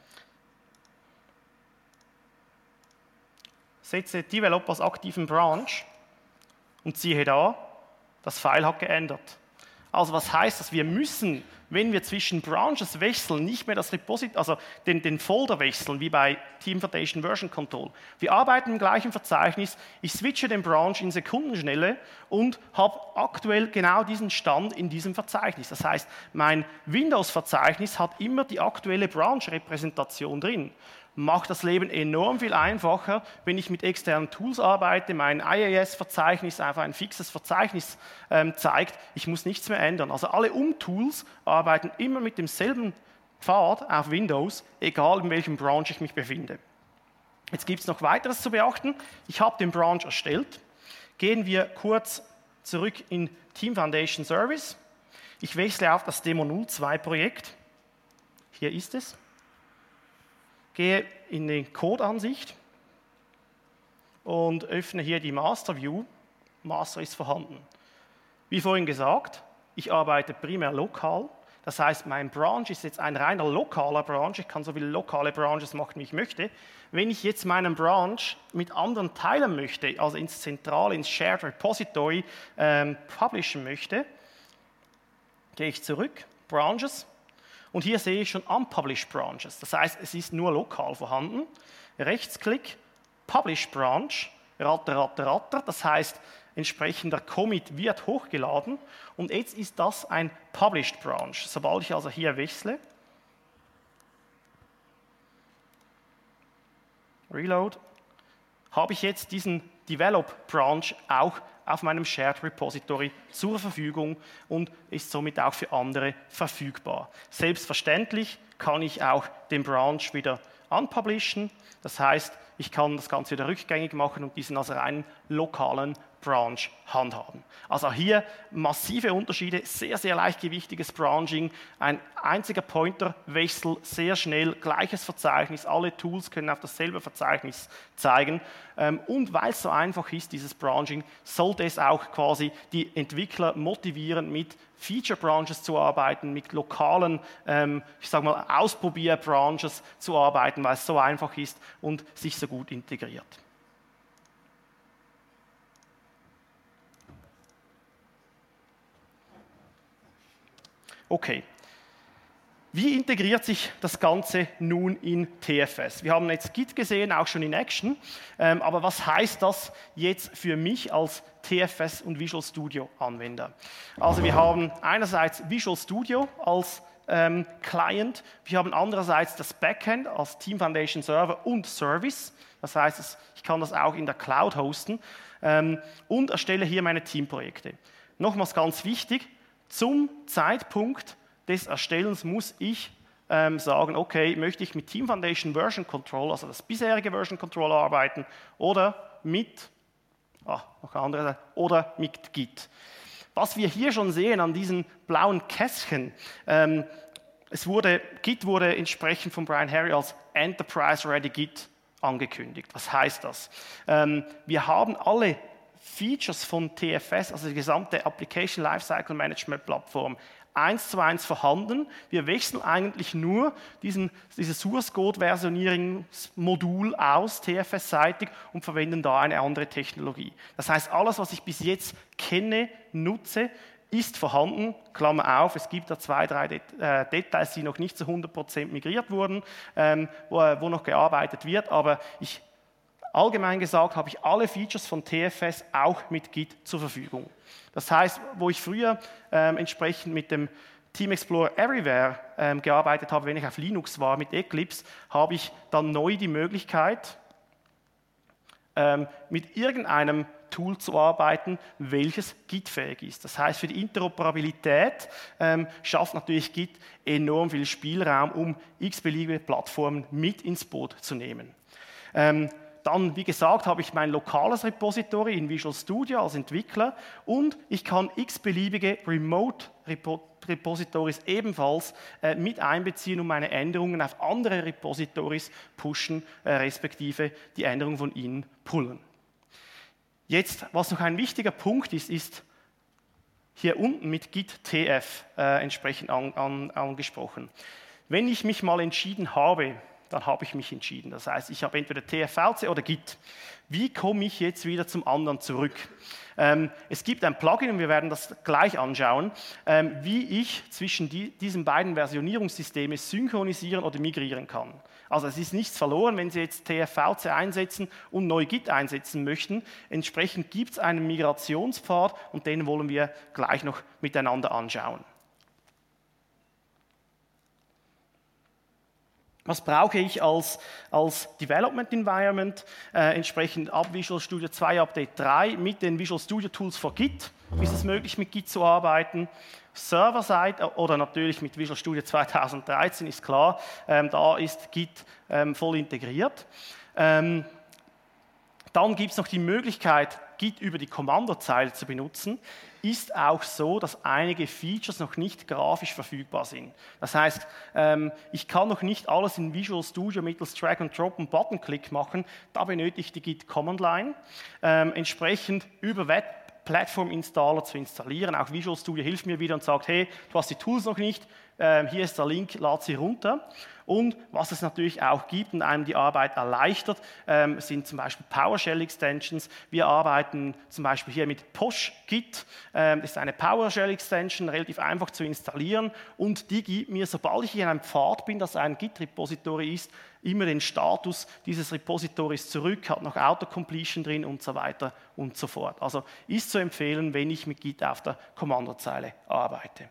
setze Develop als aktiven Branch und siehe da, das File hat geändert. Also was heißt das? Wir müssen, wenn wir zwischen Branches wechseln, nicht mehr das Repository, also den Folder wechseln, wie bei Team Foundation Version Control. Wir arbeiten im gleichen Verzeichnis, ich switche den Branch in Sekundenschnelle und habe aktuell genau diesen Stand in diesem Verzeichnis. Das heißt, mein Windows-Verzeichnis hat immer die aktuelle Branch-Repräsentation drin. Macht das Leben enorm viel einfacher, wenn ich mit externen Tools arbeite, mein IIS-Verzeichnis einfach ein fixes Verzeichnis zeigt, ich muss nichts mehr ändern. Also alle Tools arbeiten immer mit demselben Pfad auf Windows, egal in welchem Branch ich mich befinde. Jetzt gibt es noch weiteres zu beachten. Ich habe den Branch erstellt. Gehen wir kurz zurück in Team Foundation Service. Ich wechsle auf das Demo 02 Projekt. Hier ist es. Gehe in die Code-Ansicht und öffne hier die Master View. Master ist vorhanden. Wie vorhin gesagt, ich arbeite primär lokal. Das heißt, mein Branch ist jetzt ein reiner lokaler Branch. Ich kann so viele lokale Branches machen, wie ich möchte. Wenn ich jetzt meinen Branch mit anderen teilen möchte, also ins Zentrale, ins Shared Repository publishen möchte, gehe ich zurück, Branches. Und hier sehe ich schon Unpublished Branches. Das heißt, es ist nur lokal vorhanden. Rechtsklick, Publish Branch, Ratter. Das heißt, entsprechender Commit wird hochgeladen. Und jetzt ist das ein Published Branch. Sobald ich also hier wechsle, Reload, habe ich jetzt diesen Develop Branch auch auf meinem Shared Repository zur Verfügung und ist somit auch für andere verfügbar. Selbstverständlich kann ich auch den Branch wieder unpublishen. Das heißt, ich kann das Ganze wieder rückgängig machen und diesen als reinen lokalen Branch handhaben. Also hier massive Unterschiede, sehr, sehr leichtgewichtiges Branching, ein einziger Pointerwechsel, sehr schnell, gleiches Verzeichnis, alle Tools können auf dasselbe Verzeichnis zeigen. Und weil es so einfach ist, dieses Branching, sollte es auch quasi die Entwickler motivieren, mit Feature-Branches zu arbeiten, mit lokalen, ich sage mal, Ausprobier-Branches zu arbeiten, weil es so einfach ist und sich so gut integriert. Okay, wie integriert sich das Ganze nun in TFS? Wir haben jetzt Git gesehen, auch schon in Action, aber was heißt das jetzt für mich als TFS und Visual Studio Anwender? Also wir haben einerseits Visual Studio als Client, wir haben andererseits das Backend als Team Foundation Server und Service, das heißt, ich kann das auch in der Cloud hosten und erstelle hier meine Teamprojekte. Nochmals ganz wichtig, zum Zeitpunkt des Erstellens muss ich sagen, okay, möchte ich mit Team Foundation Version Control, also das bisherige Version Control arbeiten oder mit, oder mit Git. Was wir hier schon sehen an diesen blauen Kästchen, Git wurde entsprechend von Brian Harry als Enterprise Ready Git angekündigt. Was heißt das? Wir haben alle Features von TFS, also die gesamte Application Lifecycle Management Plattform, 1:1 vorhanden. Wir wechseln eigentlich nur dieses Source Code Versionierungsmodul aus, TFS-seitig, und verwenden da eine andere Technologie. Das heißt, alles, was ich bis jetzt kenne, nutze, ist vorhanden, Klammer auf, es gibt da 2, 3 Details, die noch nicht zu 100% migriert wurden, wo noch gearbeitet wird, aber allgemein gesagt habe ich alle Features von TFS auch mit Git zur Verfügung. Das heißt, wo ich früher entsprechend mit dem Team Explorer Everywhere gearbeitet habe, wenn ich auf Linux war mit Eclipse, habe ich dann neu die Möglichkeit, mit irgendeinem Tool zu arbeiten, welches Git-fähig ist. Das heißt, für die Interoperabilität schafft natürlich Git enorm viel Spielraum, um x-beliebige Plattformen mit ins Boot zu nehmen. Dann, wie gesagt, habe ich mein lokales Repository in Visual Studio als Entwickler und ich kann x-beliebige Remote-Repositories ebenfalls mit einbeziehen und meine Änderungen auf andere Repositories pushen, respektive die Änderungen von ihnen pullen. Jetzt, was noch ein wichtiger Punkt ist, ist hier unten mit Git TF entsprechend angesprochen. Wenn ich mich mal entschieden habe, dann habe ich mich entschieden. Das heißt, ich habe entweder TFVC oder Git. Wie komme ich jetzt wieder zum anderen zurück? Es gibt ein Plugin, und wir werden das gleich anschauen, wie ich zwischen diesen beiden Versionierungssystemen synchronisieren oder migrieren kann. Also es ist nichts verloren, wenn Sie jetzt TFVC einsetzen und neu Git einsetzen möchten. Entsprechend gibt es einen Migrationspfad und den wollen wir gleich noch miteinander anschauen. Was brauche ich als Development Environment? Entsprechend ab Visual Studio 2 Update 3 mit den Visual Studio Tools für Git ist es möglich, mit Git zu arbeiten. Server-Side oder natürlich mit Visual Studio 2013 ist klar, da ist Git voll integriert. Dann gibt es noch die Möglichkeit, Git über die Kommandozeile zu benutzen. Ist auch so, dass einige Features noch nicht grafisch verfügbar sind. Das heißt, ich kann noch nicht alles in Visual Studio mittels Drag and Drop und Button-Click machen. Da benötige ich die Git Command Line. Entsprechend über Web Platform Installer zu installieren. Auch Visual Studio hilft mir wieder und sagt, hey, du hast die Tools noch nicht, hier ist der Link, lad sie runter. Und was es natürlich auch gibt und einem die Arbeit erleichtert, sind zum Beispiel PowerShell-Extensions. Wir arbeiten zum Beispiel hier mit PoshGit. Das ist eine PowerShell-Extension, relativ einfach zu installieren. Und die gibt mir, sobald ich in einem Pfad bin, das ein Git-Repository ist, immer den Status dieses Repositories zurück, hat noch Autocompletion drin und so weiter und so fort. Also ist zu empfehlen, wenn ich mit Git auf der Kommandozeile arbeite.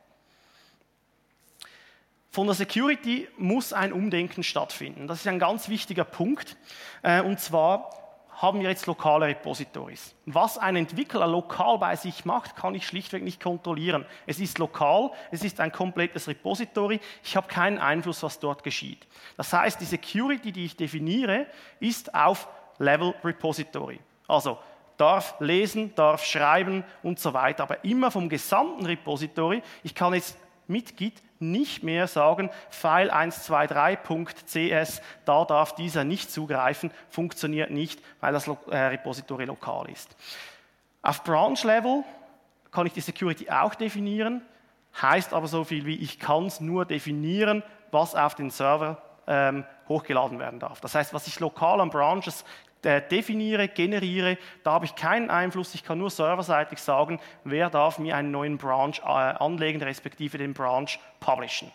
Von der Security muss ein Umdenken stattfinden. Das ist ein ganz wichtiger Punkt. Und zwar haben wir jetzt lokale Repositories. Was ein Entwickler lokal bei sich macht, kann ich schlichtweg nicht kontrollieren. Es ist lokal, es ist ein komplettes Repository. Ich habe keinen Einfluss, was dort geschieht. Das heißt, die Security, die ich definiere, ist auf Level Repository. Also darf lesen, darf schreiben und so weiter, aber immer vom gesamten Repository. Ich kann jetzt mit Git nicht mehr sagen, File 123.cs, da darf dieser nicht zugreifen, funktioniert nicht, weil das Repository lokal ist. Auf Branch-Level kann ich die Security auch definieren, heißt aber so viel wie, ich kann es nur definieren, was auf den Server hochgeladen werden darf. Das heißt, was ich lokal an Branches definiere, generiere, da habe ich keinen Einfluss, ich kann nur serverseitig sagen, wer darf mir einen neuen Branch anlegen, respektive den Branch publishen.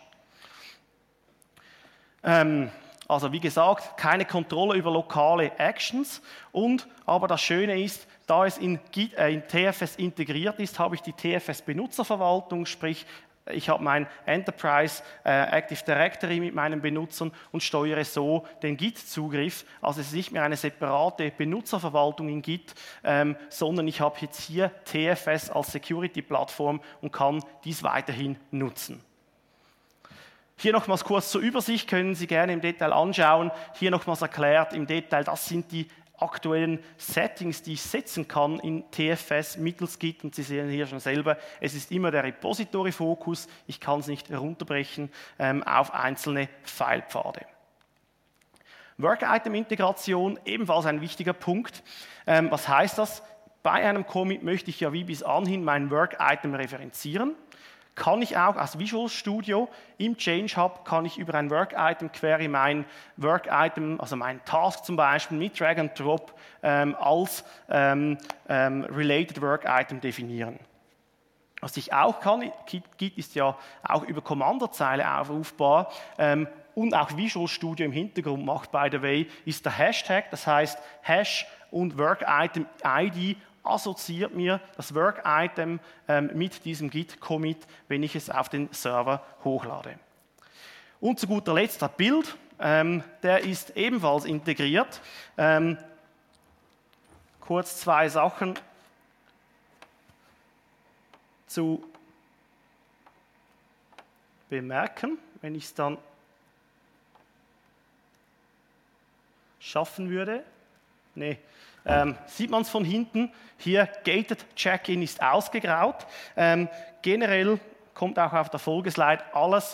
Also wie gesagt, keine Kontrolle über lokale Actions aber das Schöne ist, da es in TFS integriert ist, habe ich die TFS-Benutzerverwaltung, sprich ich habe mein Enterprise Active Directory mit meinen Benutzern und steuere so den Git-Zugriff. Also es ist nicht mehr eine separate Benutzerverwaltung in Git, sondern ich habe jetzt hier TFS als Security-Plattform und kann dies weiterhin nutzen. Hier nochmals kurz zur Übersicht, können Sie gerne im Detail anschauen. Hier nochmals erklärt im Detail, das sind die aktuellen Settings, die ich setzen kann in TFS mittels Git. Und Sie sehen hier schon selber, es ist immer der Repository-Fokus. Ich kann es nicht runterbrechen auf einzelne Pfeilpfade. Work-Item-Integration, ebenfalls ein wichtiger Punkt. Was heißt das? Bei einem Commit möchte ich ja wie bis anhin mein Work-Item referenzieren. Kann ich auch aus Visual Studio im Change Hub, kann ich über ein Work-Item-Query mein Work-Item, also mein Task zum Beispiel mit Drag and Drop als Related Work-Item definieren. Was ich auch kann, Git ist ja auch über Kommandozeile aufrufbar und auch Visual Studio im Hintergrund macht, by the way, ist der Hashtag, das heißt Hash und Work-Item-ID assoziiert mir das Work-Item mit diesem Git-Commit, wenn ich es auf den Server hochlade. Und zu guter Letzt der Build, der ist ebenfalls integriert. Kurz zwei Sachen zu bemerken, wenn ich es dann schaffen würde. sieht man es von hinten. Hier Gated Check-in ist ausgegraut. Generell kommt auch auf der Folgeslide alles,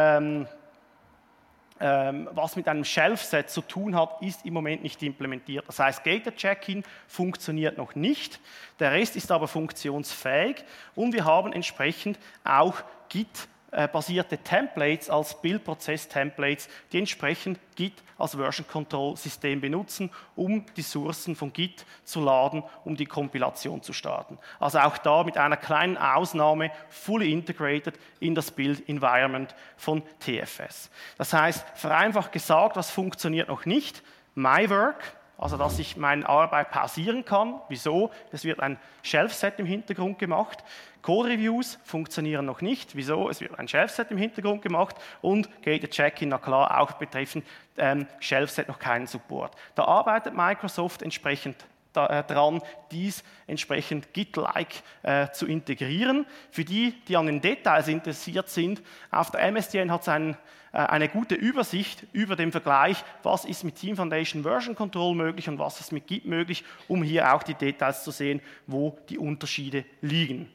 was mit einem Shelf-Set zu tun hat, ist im Moment nicht implementiert. Das heißt, Gated Check-in funktioniert noch nicht, der Rest ist aber funktionsfähig und wir haben entsprechend auch Git-basierte Templates als Bildprozess-Templates, die entsprechend Git als Version-Control-System benutzen, um die Sourcen von Git zu laden, um die Kompilation zu starten. Also auch da mit einer kleinen Ausnahme fully integrated in das Build-Environment von TFS. Das heißt, vereinfacht gesagt, was funktioniert noch nicht? MyWork, also dass ich meine Arbeit pausieren kann. Wieso? Es wird ein Shelf-Set im Hintergrund gemacht. Code-Reviews funktionieren noch nicht. Wieso? Es wird ein Shelf-Set im Hintergrund gemacht und Gated Check-in, na klar, auch betreffend Shelf-Set noch keinen Support. Da arbeitet Microsoft entsprechend dran, dies entsprechend Git-like zu integrieren. Für die, die an den Details interessiert sind, auf der MSDN hat es eine gute Übersicht über den Vergleich, was ist mit Team Foundation Version Control möglich und was ist mit Git möglich, um hier auch die Details zu sehen, wo die Unterschiede liegen.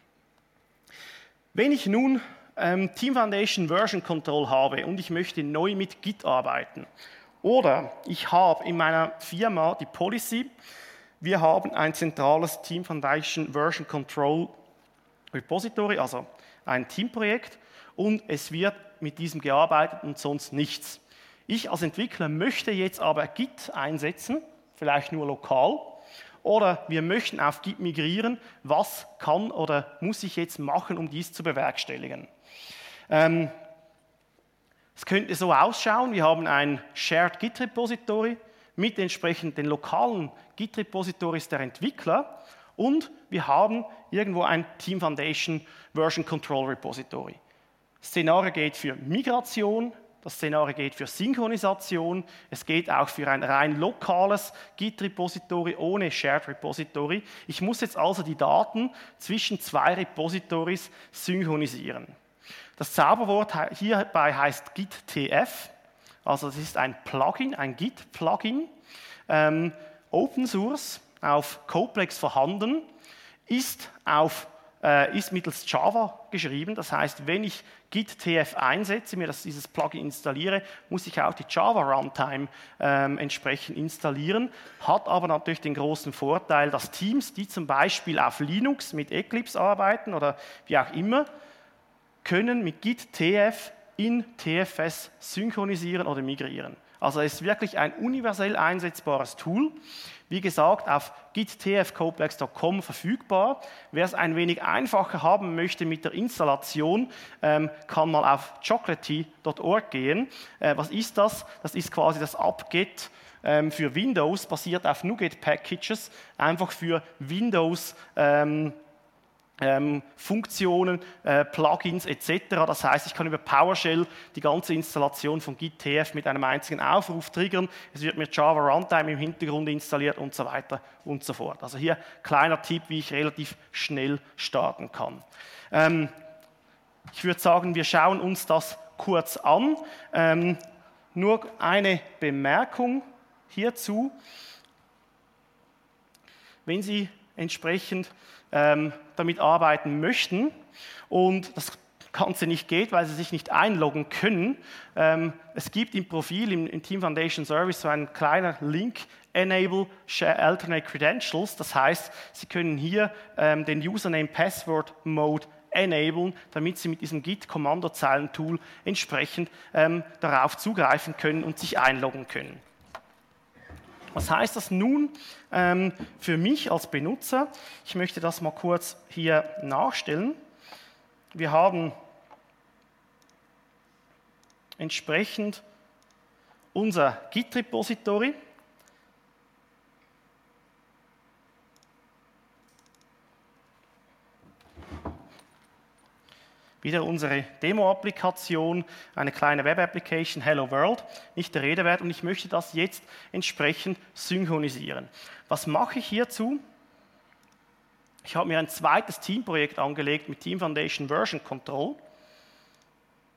Wenn ich nun Team Foundation Version Control habe und ich möchte neu mit Git arbeiten oder ich habe in meiner Firma die Policy, wir haben ein zentrales Team Foundation Version Control Repository, also ein Teamprojekt und es wird mit diesem gearbeitet und sonst nichts. Ich als Entwickler möchte jetzt aber Git einsetzen, vielleicht nur lokal, oder wir möchten auf Git migrieren. Was kann oder muss ich jetzt machen, um dies zu bewerkstelligen? Es könnte so ausschauen, wir haben ein Shared Git Repository mit entsprechend den lokalen Git Repositories der Entwickler und wir haben irgendwo ein Team Foundation Version Control Repository. Das Szenario geht für Migration, das Szenario geht für Synchronisation, es geht auch für ein rein lokales Git-Repository ohne Shared Repository. Ich muss jetzt also die Daten zwischen zwei Repositories synchronisieren. Das Zauberwort hierbei heißt Git-TF, also das ist ein Plugin, ein Git-Plugin, Open Source, auf Coplex vorhanden, ist mittels Java geschrieben. Das heißt, wenn ich Git-TF einsetze, mir dieses Plugin installiere, muss ich auch die Java Runtime entsprechend installieren. Hat aber natürlich den großen Vorteil, dass Teams, die zum Beispiel auf Linux mit Eclipse arbeiten oder wie auch immer, können mit Git-TF in TFS synchronisieren oder migrieren. Also es ist wirklich ein universell einsetzbares Tool. Wie gesagt, auf gittfcoplex.com verfügbar. Wer es ein wenig einfacher haben möchte mit der Installation, kann mal auf chocolatey.org gehen. Was ist das? Das ist quasi das apt-get für Windows, basiert auf NuGet-Packages, einfach für Windows Funktionen, Plugins etc. Das heißt, ich kann über PowerShell die ganze Installation von Git-TF mit einem einzigen Aufruf triggern. Es wird mit Java Runtime im Hintergrund installiert und so weiter und so fort. Also hier kleiner Tipp, wie ich relativ schnell starten kann. Ich würde sagen, wir schauen uns das kurz an. Nur eine Bemerkung hierzu. Wenn Sie entsprechend damit arbeiten möchten und das Ganze nicht geht, weil sie sich nicht einloggen können. Es gibt im Profil, im Team Foundation Service so einen kleinen Link, Enable Share Alternate Credentials. Das heißt, Sie können hier den Username Password Mode enablen, damit Sie mit diesem Git-Kommandozeilen-Tool entsprechend darauf zugreifen können und sich einloggen können. Was heißt das nun für mich als Benutzer? Ich möchte das mal kurz hier nachstellen. Wir haben entsprechend unser Git-Repository. Wieder unsere Demo-Applikation, eine kleine Web-Application, Hello World, nicht der Rede wert, und ich möchte das jetzt entsprechend synchronisieren. Was mache ich hierzu? Ich habe mir ein zweites Teamprojekt angelegt mit Team Foundation Version Control.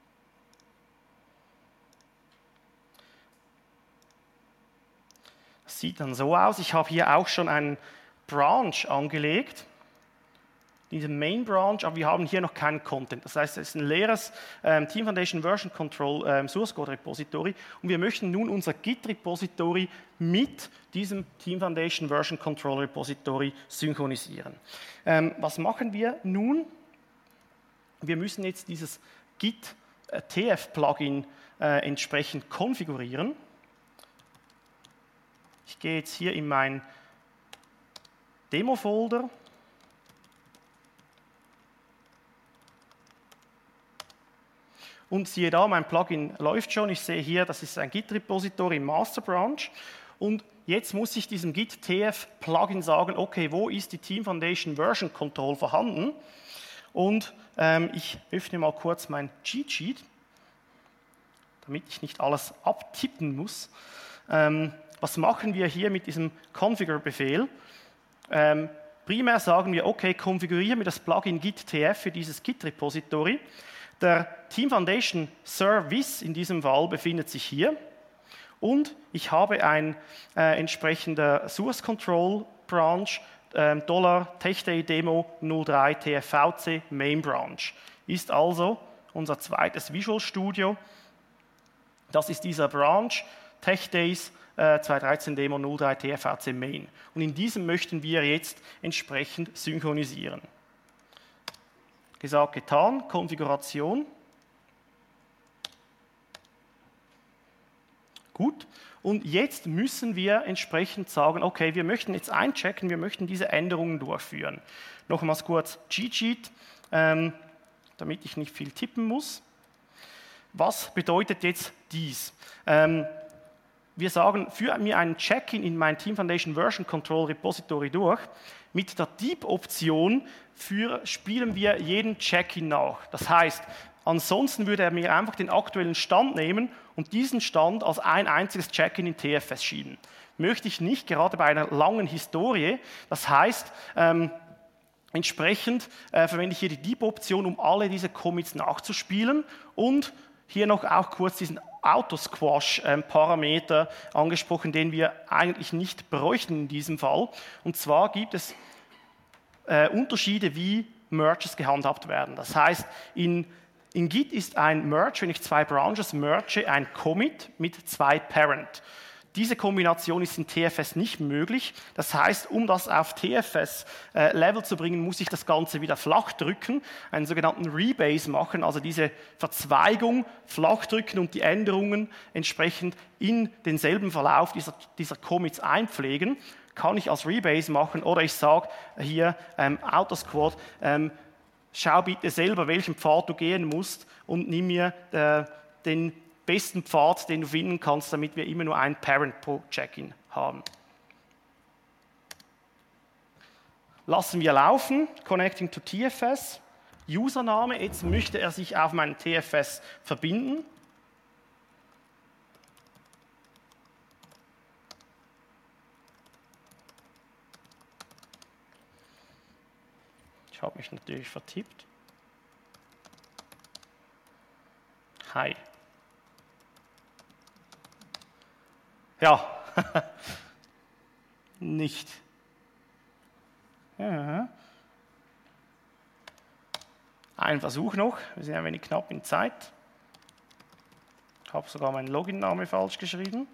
Das Das sieht dann so aus. Ich habe hier auch schon einen Branch angelegt, diese Main Branch, aber wir haben hier noch keinen Content. Das heißt, es ist ein leeres Team Foundation Version Control Source Code Repository und wir möchten nun unser Git Repository mit diesem Team Foundation Version Control Repository synchronisieren. Was machen wir nun? Wir müssen jetzt dieses Git TF Plugin entsprechend konfigurieren. Ich gehe jetzt hier in mein Demo-Folder. Und siehe da, mein Plugin läuft schon. Ich sehe hier, das ist ein Git-Repository im Master Branch. Und jetzt muss ich diesem Git-TF-Plugin sagen, okay, wo ist die Team Foundation Version Control vorhanden? Und ich öffne mal kurz mein Cheat Sheet, damit ich nicht alles abtippen muss. Was machen wir hier mit diesem Configure-Befehl? Primär sagen wir, okay, konfiguriere mir das Plugin Git-TF für dieses Git-Repository. Der Team Foundation Service in diesem Fall befindet sich hier und ich habe ein entsprechender Source Control Branch $TechDay-Demo 03 TFVC Main Branch. Ist also unser zweites Visual Studio. Das ist dieser Branch TechDays 2013 Demo 03 TFVC Main. Und in diesem möchten wir jetzt entsprechend synchronisieren. Gesagt, getan, Konfiguration. Gut, und jetzt müssen wir entsprechend sagen, okay, wir möchten jetzt einchecken, wir möchten diese Änderungen durchführen. Nochmals kurz Cheat Sheet, damit ich nicht viel tippen muss. Was bedeutet jetzt dies? Wir sagen, führe mir einen Check-in in mein Team Foundation Version Control Repository durch. Mit der Deep-Option spielen wir jeden Check-in nach. Das heißt, ansonsten würde er mir einfach den aktuellen Stand nehmen und diesen Stand als ein einziges Check-in in TFS schieben. Möchte ich nicht, gerade bei einer langen Historie. Das heißt, entsprechend verwende ich hier die Deep-Option, um alle diese Commits nachzuspielen und hier noch auch kurz diesen Auto-Squash-Parameter angesprochen, den wir eigentlich nicht bräuchten in diesem Fall. Und zwar gibt es Unterschiede, wie Merges gehandhabt werden. Das heißt, in Git ist ein Merge, wenn ich zwei Branches merge, ein Commit mit zwei Parent. Diese Kombination ist in TFS nicht möglich. Das heißt, um das auf TFS-Level zu bringen, muss ich das Ganze wieder flach drücken, einen sogenannten Rebase machen, also diese Verzweigung flach drücken und die Änderungen entsprechend in denselben Verlauf dieser Commits einpflegen. Kann ich als Rebase machen oder ich sage hier Autosquad, schau bitte selber, welchen Pfad du gehen musst und nimm mir den besten Pfad, den du finden kannst, damit wir immer nur einen Parent pro Check-in haben. Lassen wir laufen, Connecting to TFS, Username, jetzt möchte er sich auf meinen TFS verbinden. Ich habe mich natürlich vertippt. Hi. Ja, nicht. Ja. Ein Versuch noch, wir sind ein wenig knapp in Zeit. Ich habe sogar meinen Login-Name falsch geschrieben.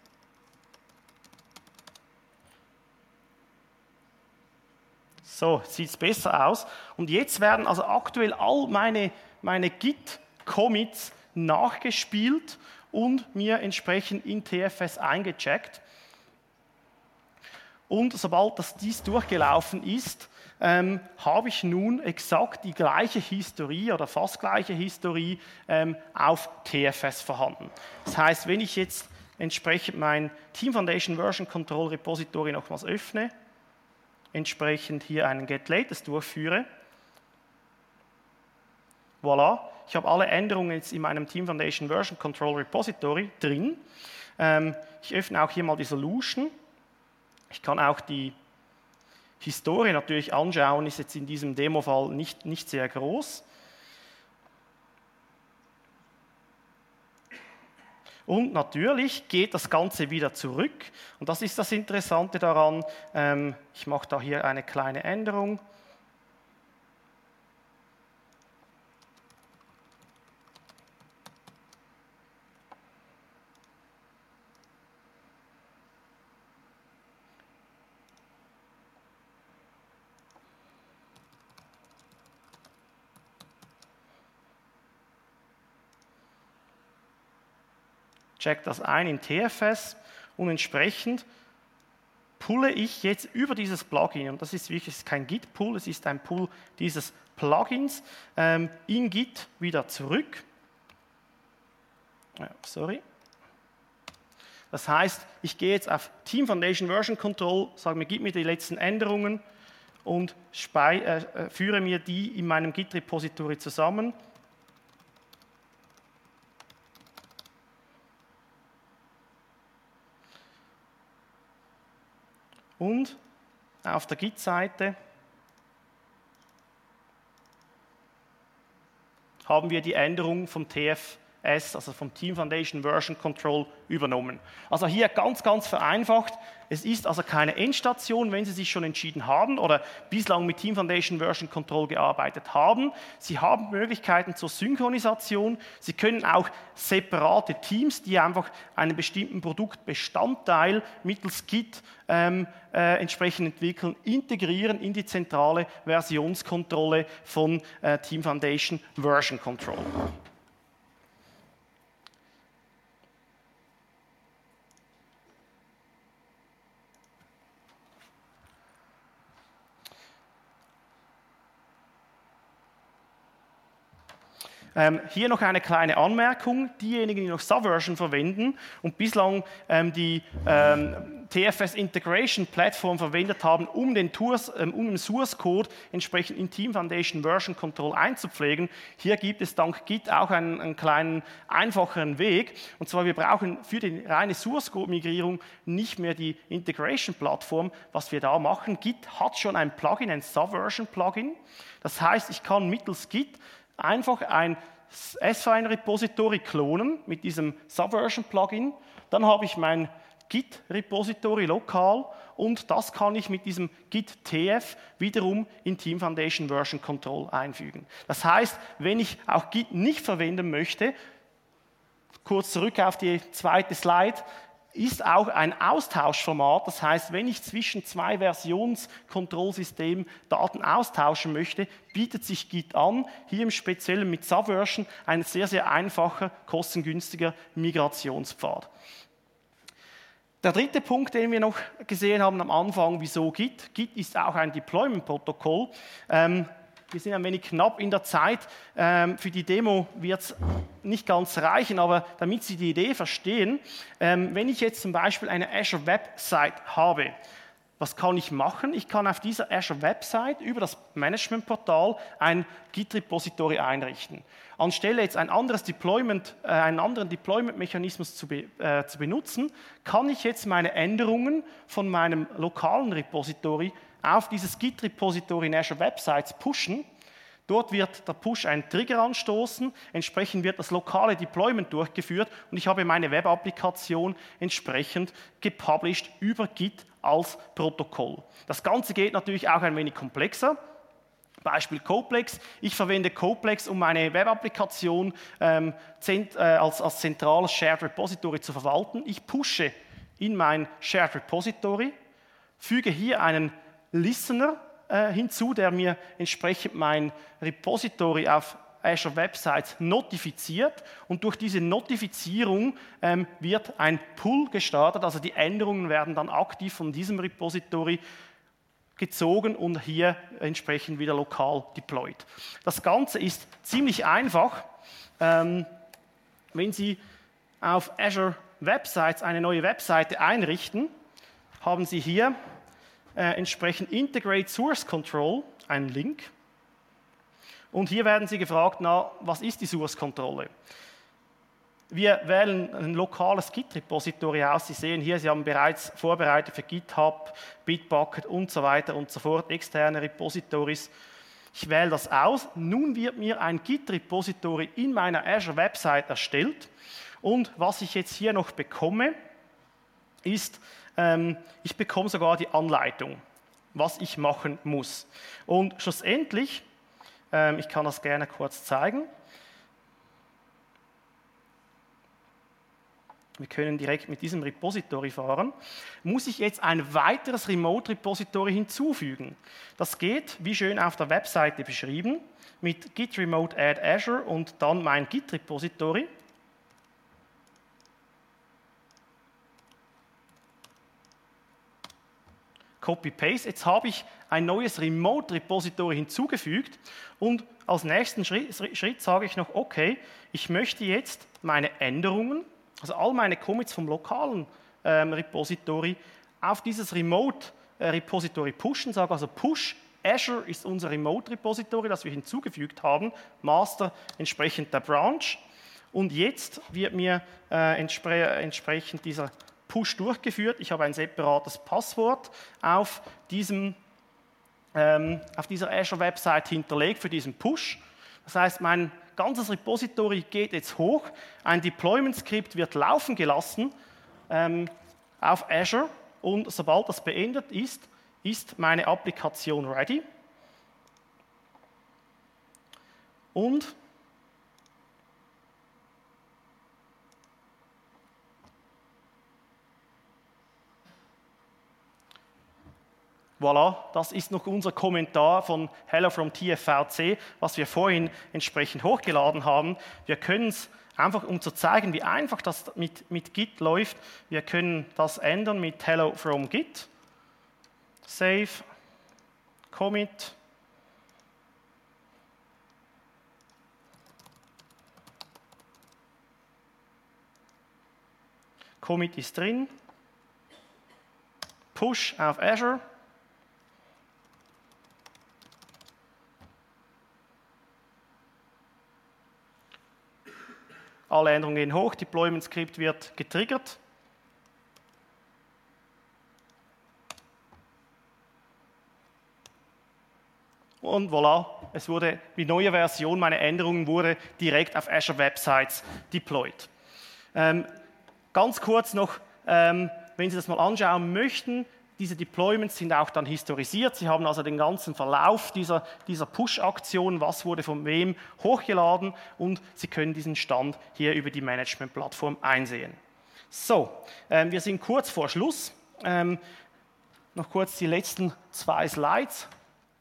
So, sieht es besser aus. Und jetzt werden also aktuell all meine Git-Commits nachgespielt und mir entsprechend in TFS eingecheckt. Und sobald dies durchgelaufen ist, habe ich nun exakt die gleiche Historie oder fast gleiche Historie auf TFS vorhanden. Das heißt, wenn ich jetzt entsprechend mein Team Foundation Version Control Repository nochmals öffne, entsprechend hier einen Get Latest durchführe, voilà, ich habe alle Änderungen jetzt in meinem Team Foundation Version Control Repository drin. Ich öffne auch hier mal die Solution. Ich kann auch die Historie natürlich anschauen, ist jetzt in diesem Demo-Fall nicht sehr groß. Und natürlich geht das Ganze wieder zurück. Und das ist das Interessante daran. Ich mache da hier eine kleine Änderung. Check das ein in TFS und entsprechend pulle ich jetzt über dieses Plugin, und das ist wirklich kein Git-Pull, es ist ein Pull dieses Plugins, in Git wieder zurück. Sorry. Das heißt, ich gehe jetzt auf Team Foundation Version Control, sage mir, gib mir die letzten Änderungen und führe mir die in meinem Git-Repository zusammen. Und auf der Git-Seite haben wir die Änderung vom TFS, also vom Team Foundation Version Control, übernommen. Also hier ganz, ganz vereinfacht. Es ist also keine Endstation, wenn Sie sich schon entschieden haben oder bislang mit Team Foundation Version Control gearbeitet haben. Sie haben Möglichkeiten zur Synchronisation. Sie können auch separate Teams, die einfach einen bestimmten Produktbestandteil mittels Git entsprechend entwickeln, integrieren in die zentrale Versionskontrolle von Team Foundation Version Control. Hier noch eine kleine Anmerkung. Diejenigen, die noch Subversion verwenden und bislang die TFS Integration Plattform verwendet haben, um den Source Code entsprechend in Team Foundation Version Control einzupflegen, hier gibt es dank Git auch einen kleinen, einfacheren Weg. Und zwar, wir brauchen für die reine Source Code Migrierung nicht mehr die Integration Plattform. Was wir da machen, Git hat schon ein Plugin, ein Subversion Plugin. Das heißt, ich kann mittels Git einfach ein S-File-Repository klonen mit diesem Subversion-Plugin. Dann habe ich mein Git-Repository lokal und das kann ich mit diesem Git-TF wiederum in Team Foundation Version Control einfügen. Das heißt, wenn ich auch Git nicht verwenden möchte, kurz zurück auf die zweite Slide, ist auch ein Austauschformat. Das heißt, wenn ich zwischen zwei Versionskontrollsystemen Daten austauschen möchte, bietet sich Git an. Hier im Speziellen mit Subversion ein sehr, sehr einfacher, kostengünstiger Migrationspfad. Der dritte Punkt, den wir noch gesehen haben am Anfang, wieso Git? Git ist auch ein Deployment-Protokoll. Wir sind ein wenig knapp in der Zeit. Für die Demo wird es nicht ganz reichen, aber damit Sie die Idee verstehen, wenn ich jetzt zum Beispiel eine Azure Website habe, was kann ich machen? Ich kann auf dieser Azure Website über das Managementportal ein Git-Repository einrichten. Anstelle jetzt einen anderen Deployment-Mechanismus zu benutzen, kann ich jetzt meine Änderungen von meinem lokalen Repository auf dieses Git-Repository in Azure Websites pushen. Dort wird der Push einen Trigger anstoßen, entsprechend wird das lokale Deployment durchgeführt und ich habe meine Web-Applikation entsprechend gepublished über Git als Protokoll. Das Ganze geht natürlich auch ein wenig komplexer. Beispiel Coplex. Ich verwende Coplex, um meine Web-Applikation als zentrales Shared Repository zu verwalten. Ich pushe in mein Shared Repository, füge hier einen Listener hinzu, der mir entsprechend mein Repository auf Azure Websites notifiziert und durch diese Notifizierung wird ein Pull gestartet, also die Änderungen werden dann aktiv von diesem Repository gezogen und hier entsprechend wieder lokal deployed. Das Ganze ist ziemlich einfach. Wenn Sie auf Azure Websites eine neue Webseite einrichten, haben Sie hier entsprechend Integrate Source Control, einen Link. Und hier werden Sie gefragt, na, was ist die Source-Kontrolle? Wir wählen ein lokales Git-Repository aus. Sie sehen hier, Sie haben bereits vorbereitet für GitHub, Bitbucket und so weiter und so fort, externe Repositories. Ich wähle das aus. Nun wird mir ein Git-Repository in meiner Azure-Website erstellt. Und was ich jetzt hier noch bekomme, ist, ich bekomme sogar die Anleitung, was ich machen muss. Und schlussendlich, ich kann das gerne kurz zeigen, wir können direkt mit diesem Repository fahren, muss ich jetzt ein weiteres Remote-Repository hinzufügen. Das geht, wie schön auf der Webseite beschrieben, mit git remote add Azure und dann mein Git-Repository. Copy-Paste. Jetzt habe ich ein neues Remote-Repository hinzugefügt und als nächsten Schritt sage ich noch, okay, ich möchte jetzt meine Änderungen, also all meine Commits vom lokalen Repository auf dieses Remote-Repository pushen, sage also push Azure ist unser Remote-Repository, das wir hinzugefügt haben, Master entsprechend der Branch und jetzt wird mir entsprechend dieser Push durchgeführt. Ich habe ein separates Passwort auf dieser Azure-Website hinterlegt für diesen Push. Das heißt, mein ganzes Repository geht jetzt hoch, ein Deployment-Skript wird laufen gelassen auf Azure und sobald das beendet ist, ist meine Applikation ready. Und voilà, das ist noch unser Kommentar von Hello from TFVC, was wir vorhin entsprechend hochgeladen haben. Wir können es einfach, um zu zeigen, wie einfach das mit Git läuft, wir können das ändern mit Hello from Git, Save, Commit, Commit ist drin, Push auf Azure, alle Änderungen gehen hoch, Deployment-Skript wird getriggert. Und voilà, es wurde die neue Version, meine Änderungen wurde direkt auf Azure Websites deployed. Ganz kurz noch, wenn Sie das mal anschauen möchten, diese Deployments sind auch dann historisiert. Sie haben also den ganzen Verlauf dieser Push-Aktion, was wurde von wem hochgeladen und Sie können diesen Stand hier über die Management-Plattform einsehen. So, wir sind kurz vor Schluss. Noch kurz die letzten 2 Slides.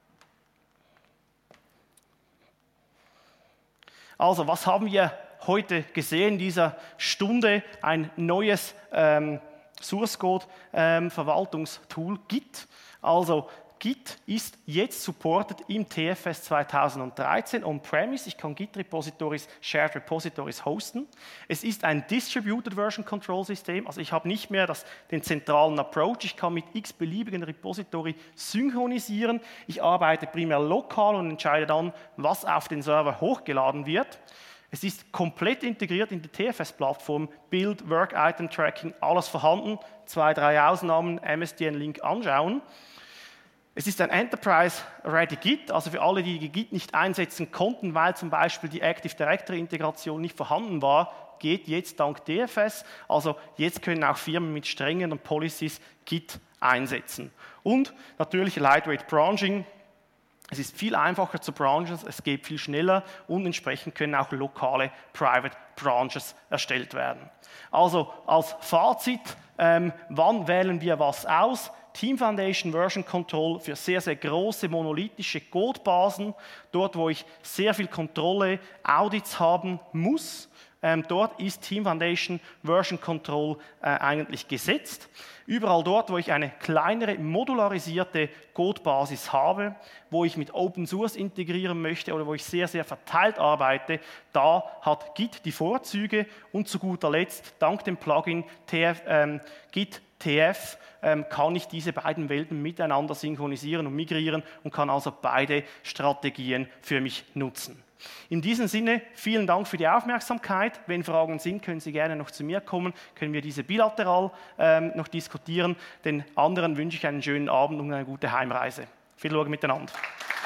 Also, was haben wir heute gesehen in dieser Stunde? Ein neues Source Code Verwaltungstool Git. Also Git ist jetzt supported im TFS 2013 on-premise. Ich kann Git-Repositories, Shared Repositories hosten. Es ist ein Distributed Version Control System, also ich habe nicht mehr den zentralen Approach. Ich kann mit x-beliebigen Repository synchronisieren. Ich arbeite primär lokal und entscheide dann, was auf den Server hochgeladen wird. Es ist komplett integriert in die TFS-Plattform, Build, Work, Item Tracking, alles vorhanden. 2, 3 Ausnahmen, MSDN-Link anschauen. Es ist ein Enterprise-Ready Git, also für alle, die Git nicht einsetzen konnten, weil zum Beispiel die Active Directory-Integration nicht vorhanden war, geht jetzt dank TFS. Also jetzt können auch Firmen mit strengeren Policies Git einsetzen. Und natürlich Lightweight Branching. Es ist viel einfacher zu branchen, es geht viel schneller und entsprechend können auch lokale Private Branches erstellt werden. Also als Fazit, wann wählen wir was aus? Team Foundation Version Control für sehr, sehr große monolithische Codebasen, dort wo ich sehr viel Kontrolle, Audits haben muss. Dort ist Team Foundation Version Control eigentlich gesetzt. Überall dort, wo ich eine kleinere, modularisierte Codebasis habe, wo ich mit Open Source integrieren möchte oder wo ich sehr, sehr verteilt arbeite, da hat Git die Vorzüge und zu guter Letzt, dank dem Plugin Git TF, kann ich diese beiden Welten miteinander synchronisieren und migrieren und kann also beide Strategien für mich nutzen. In diesem Sinne, vielen Dank für die Aufmerksamkeit. Wenn Fragen sind, können Sie gerne noch zu mir kommen, können wir diese bilateral noch diskutieren. Den anderen wünsche ich einen schönen Abend und eine gute Heimreise. Viel Glück miteinander.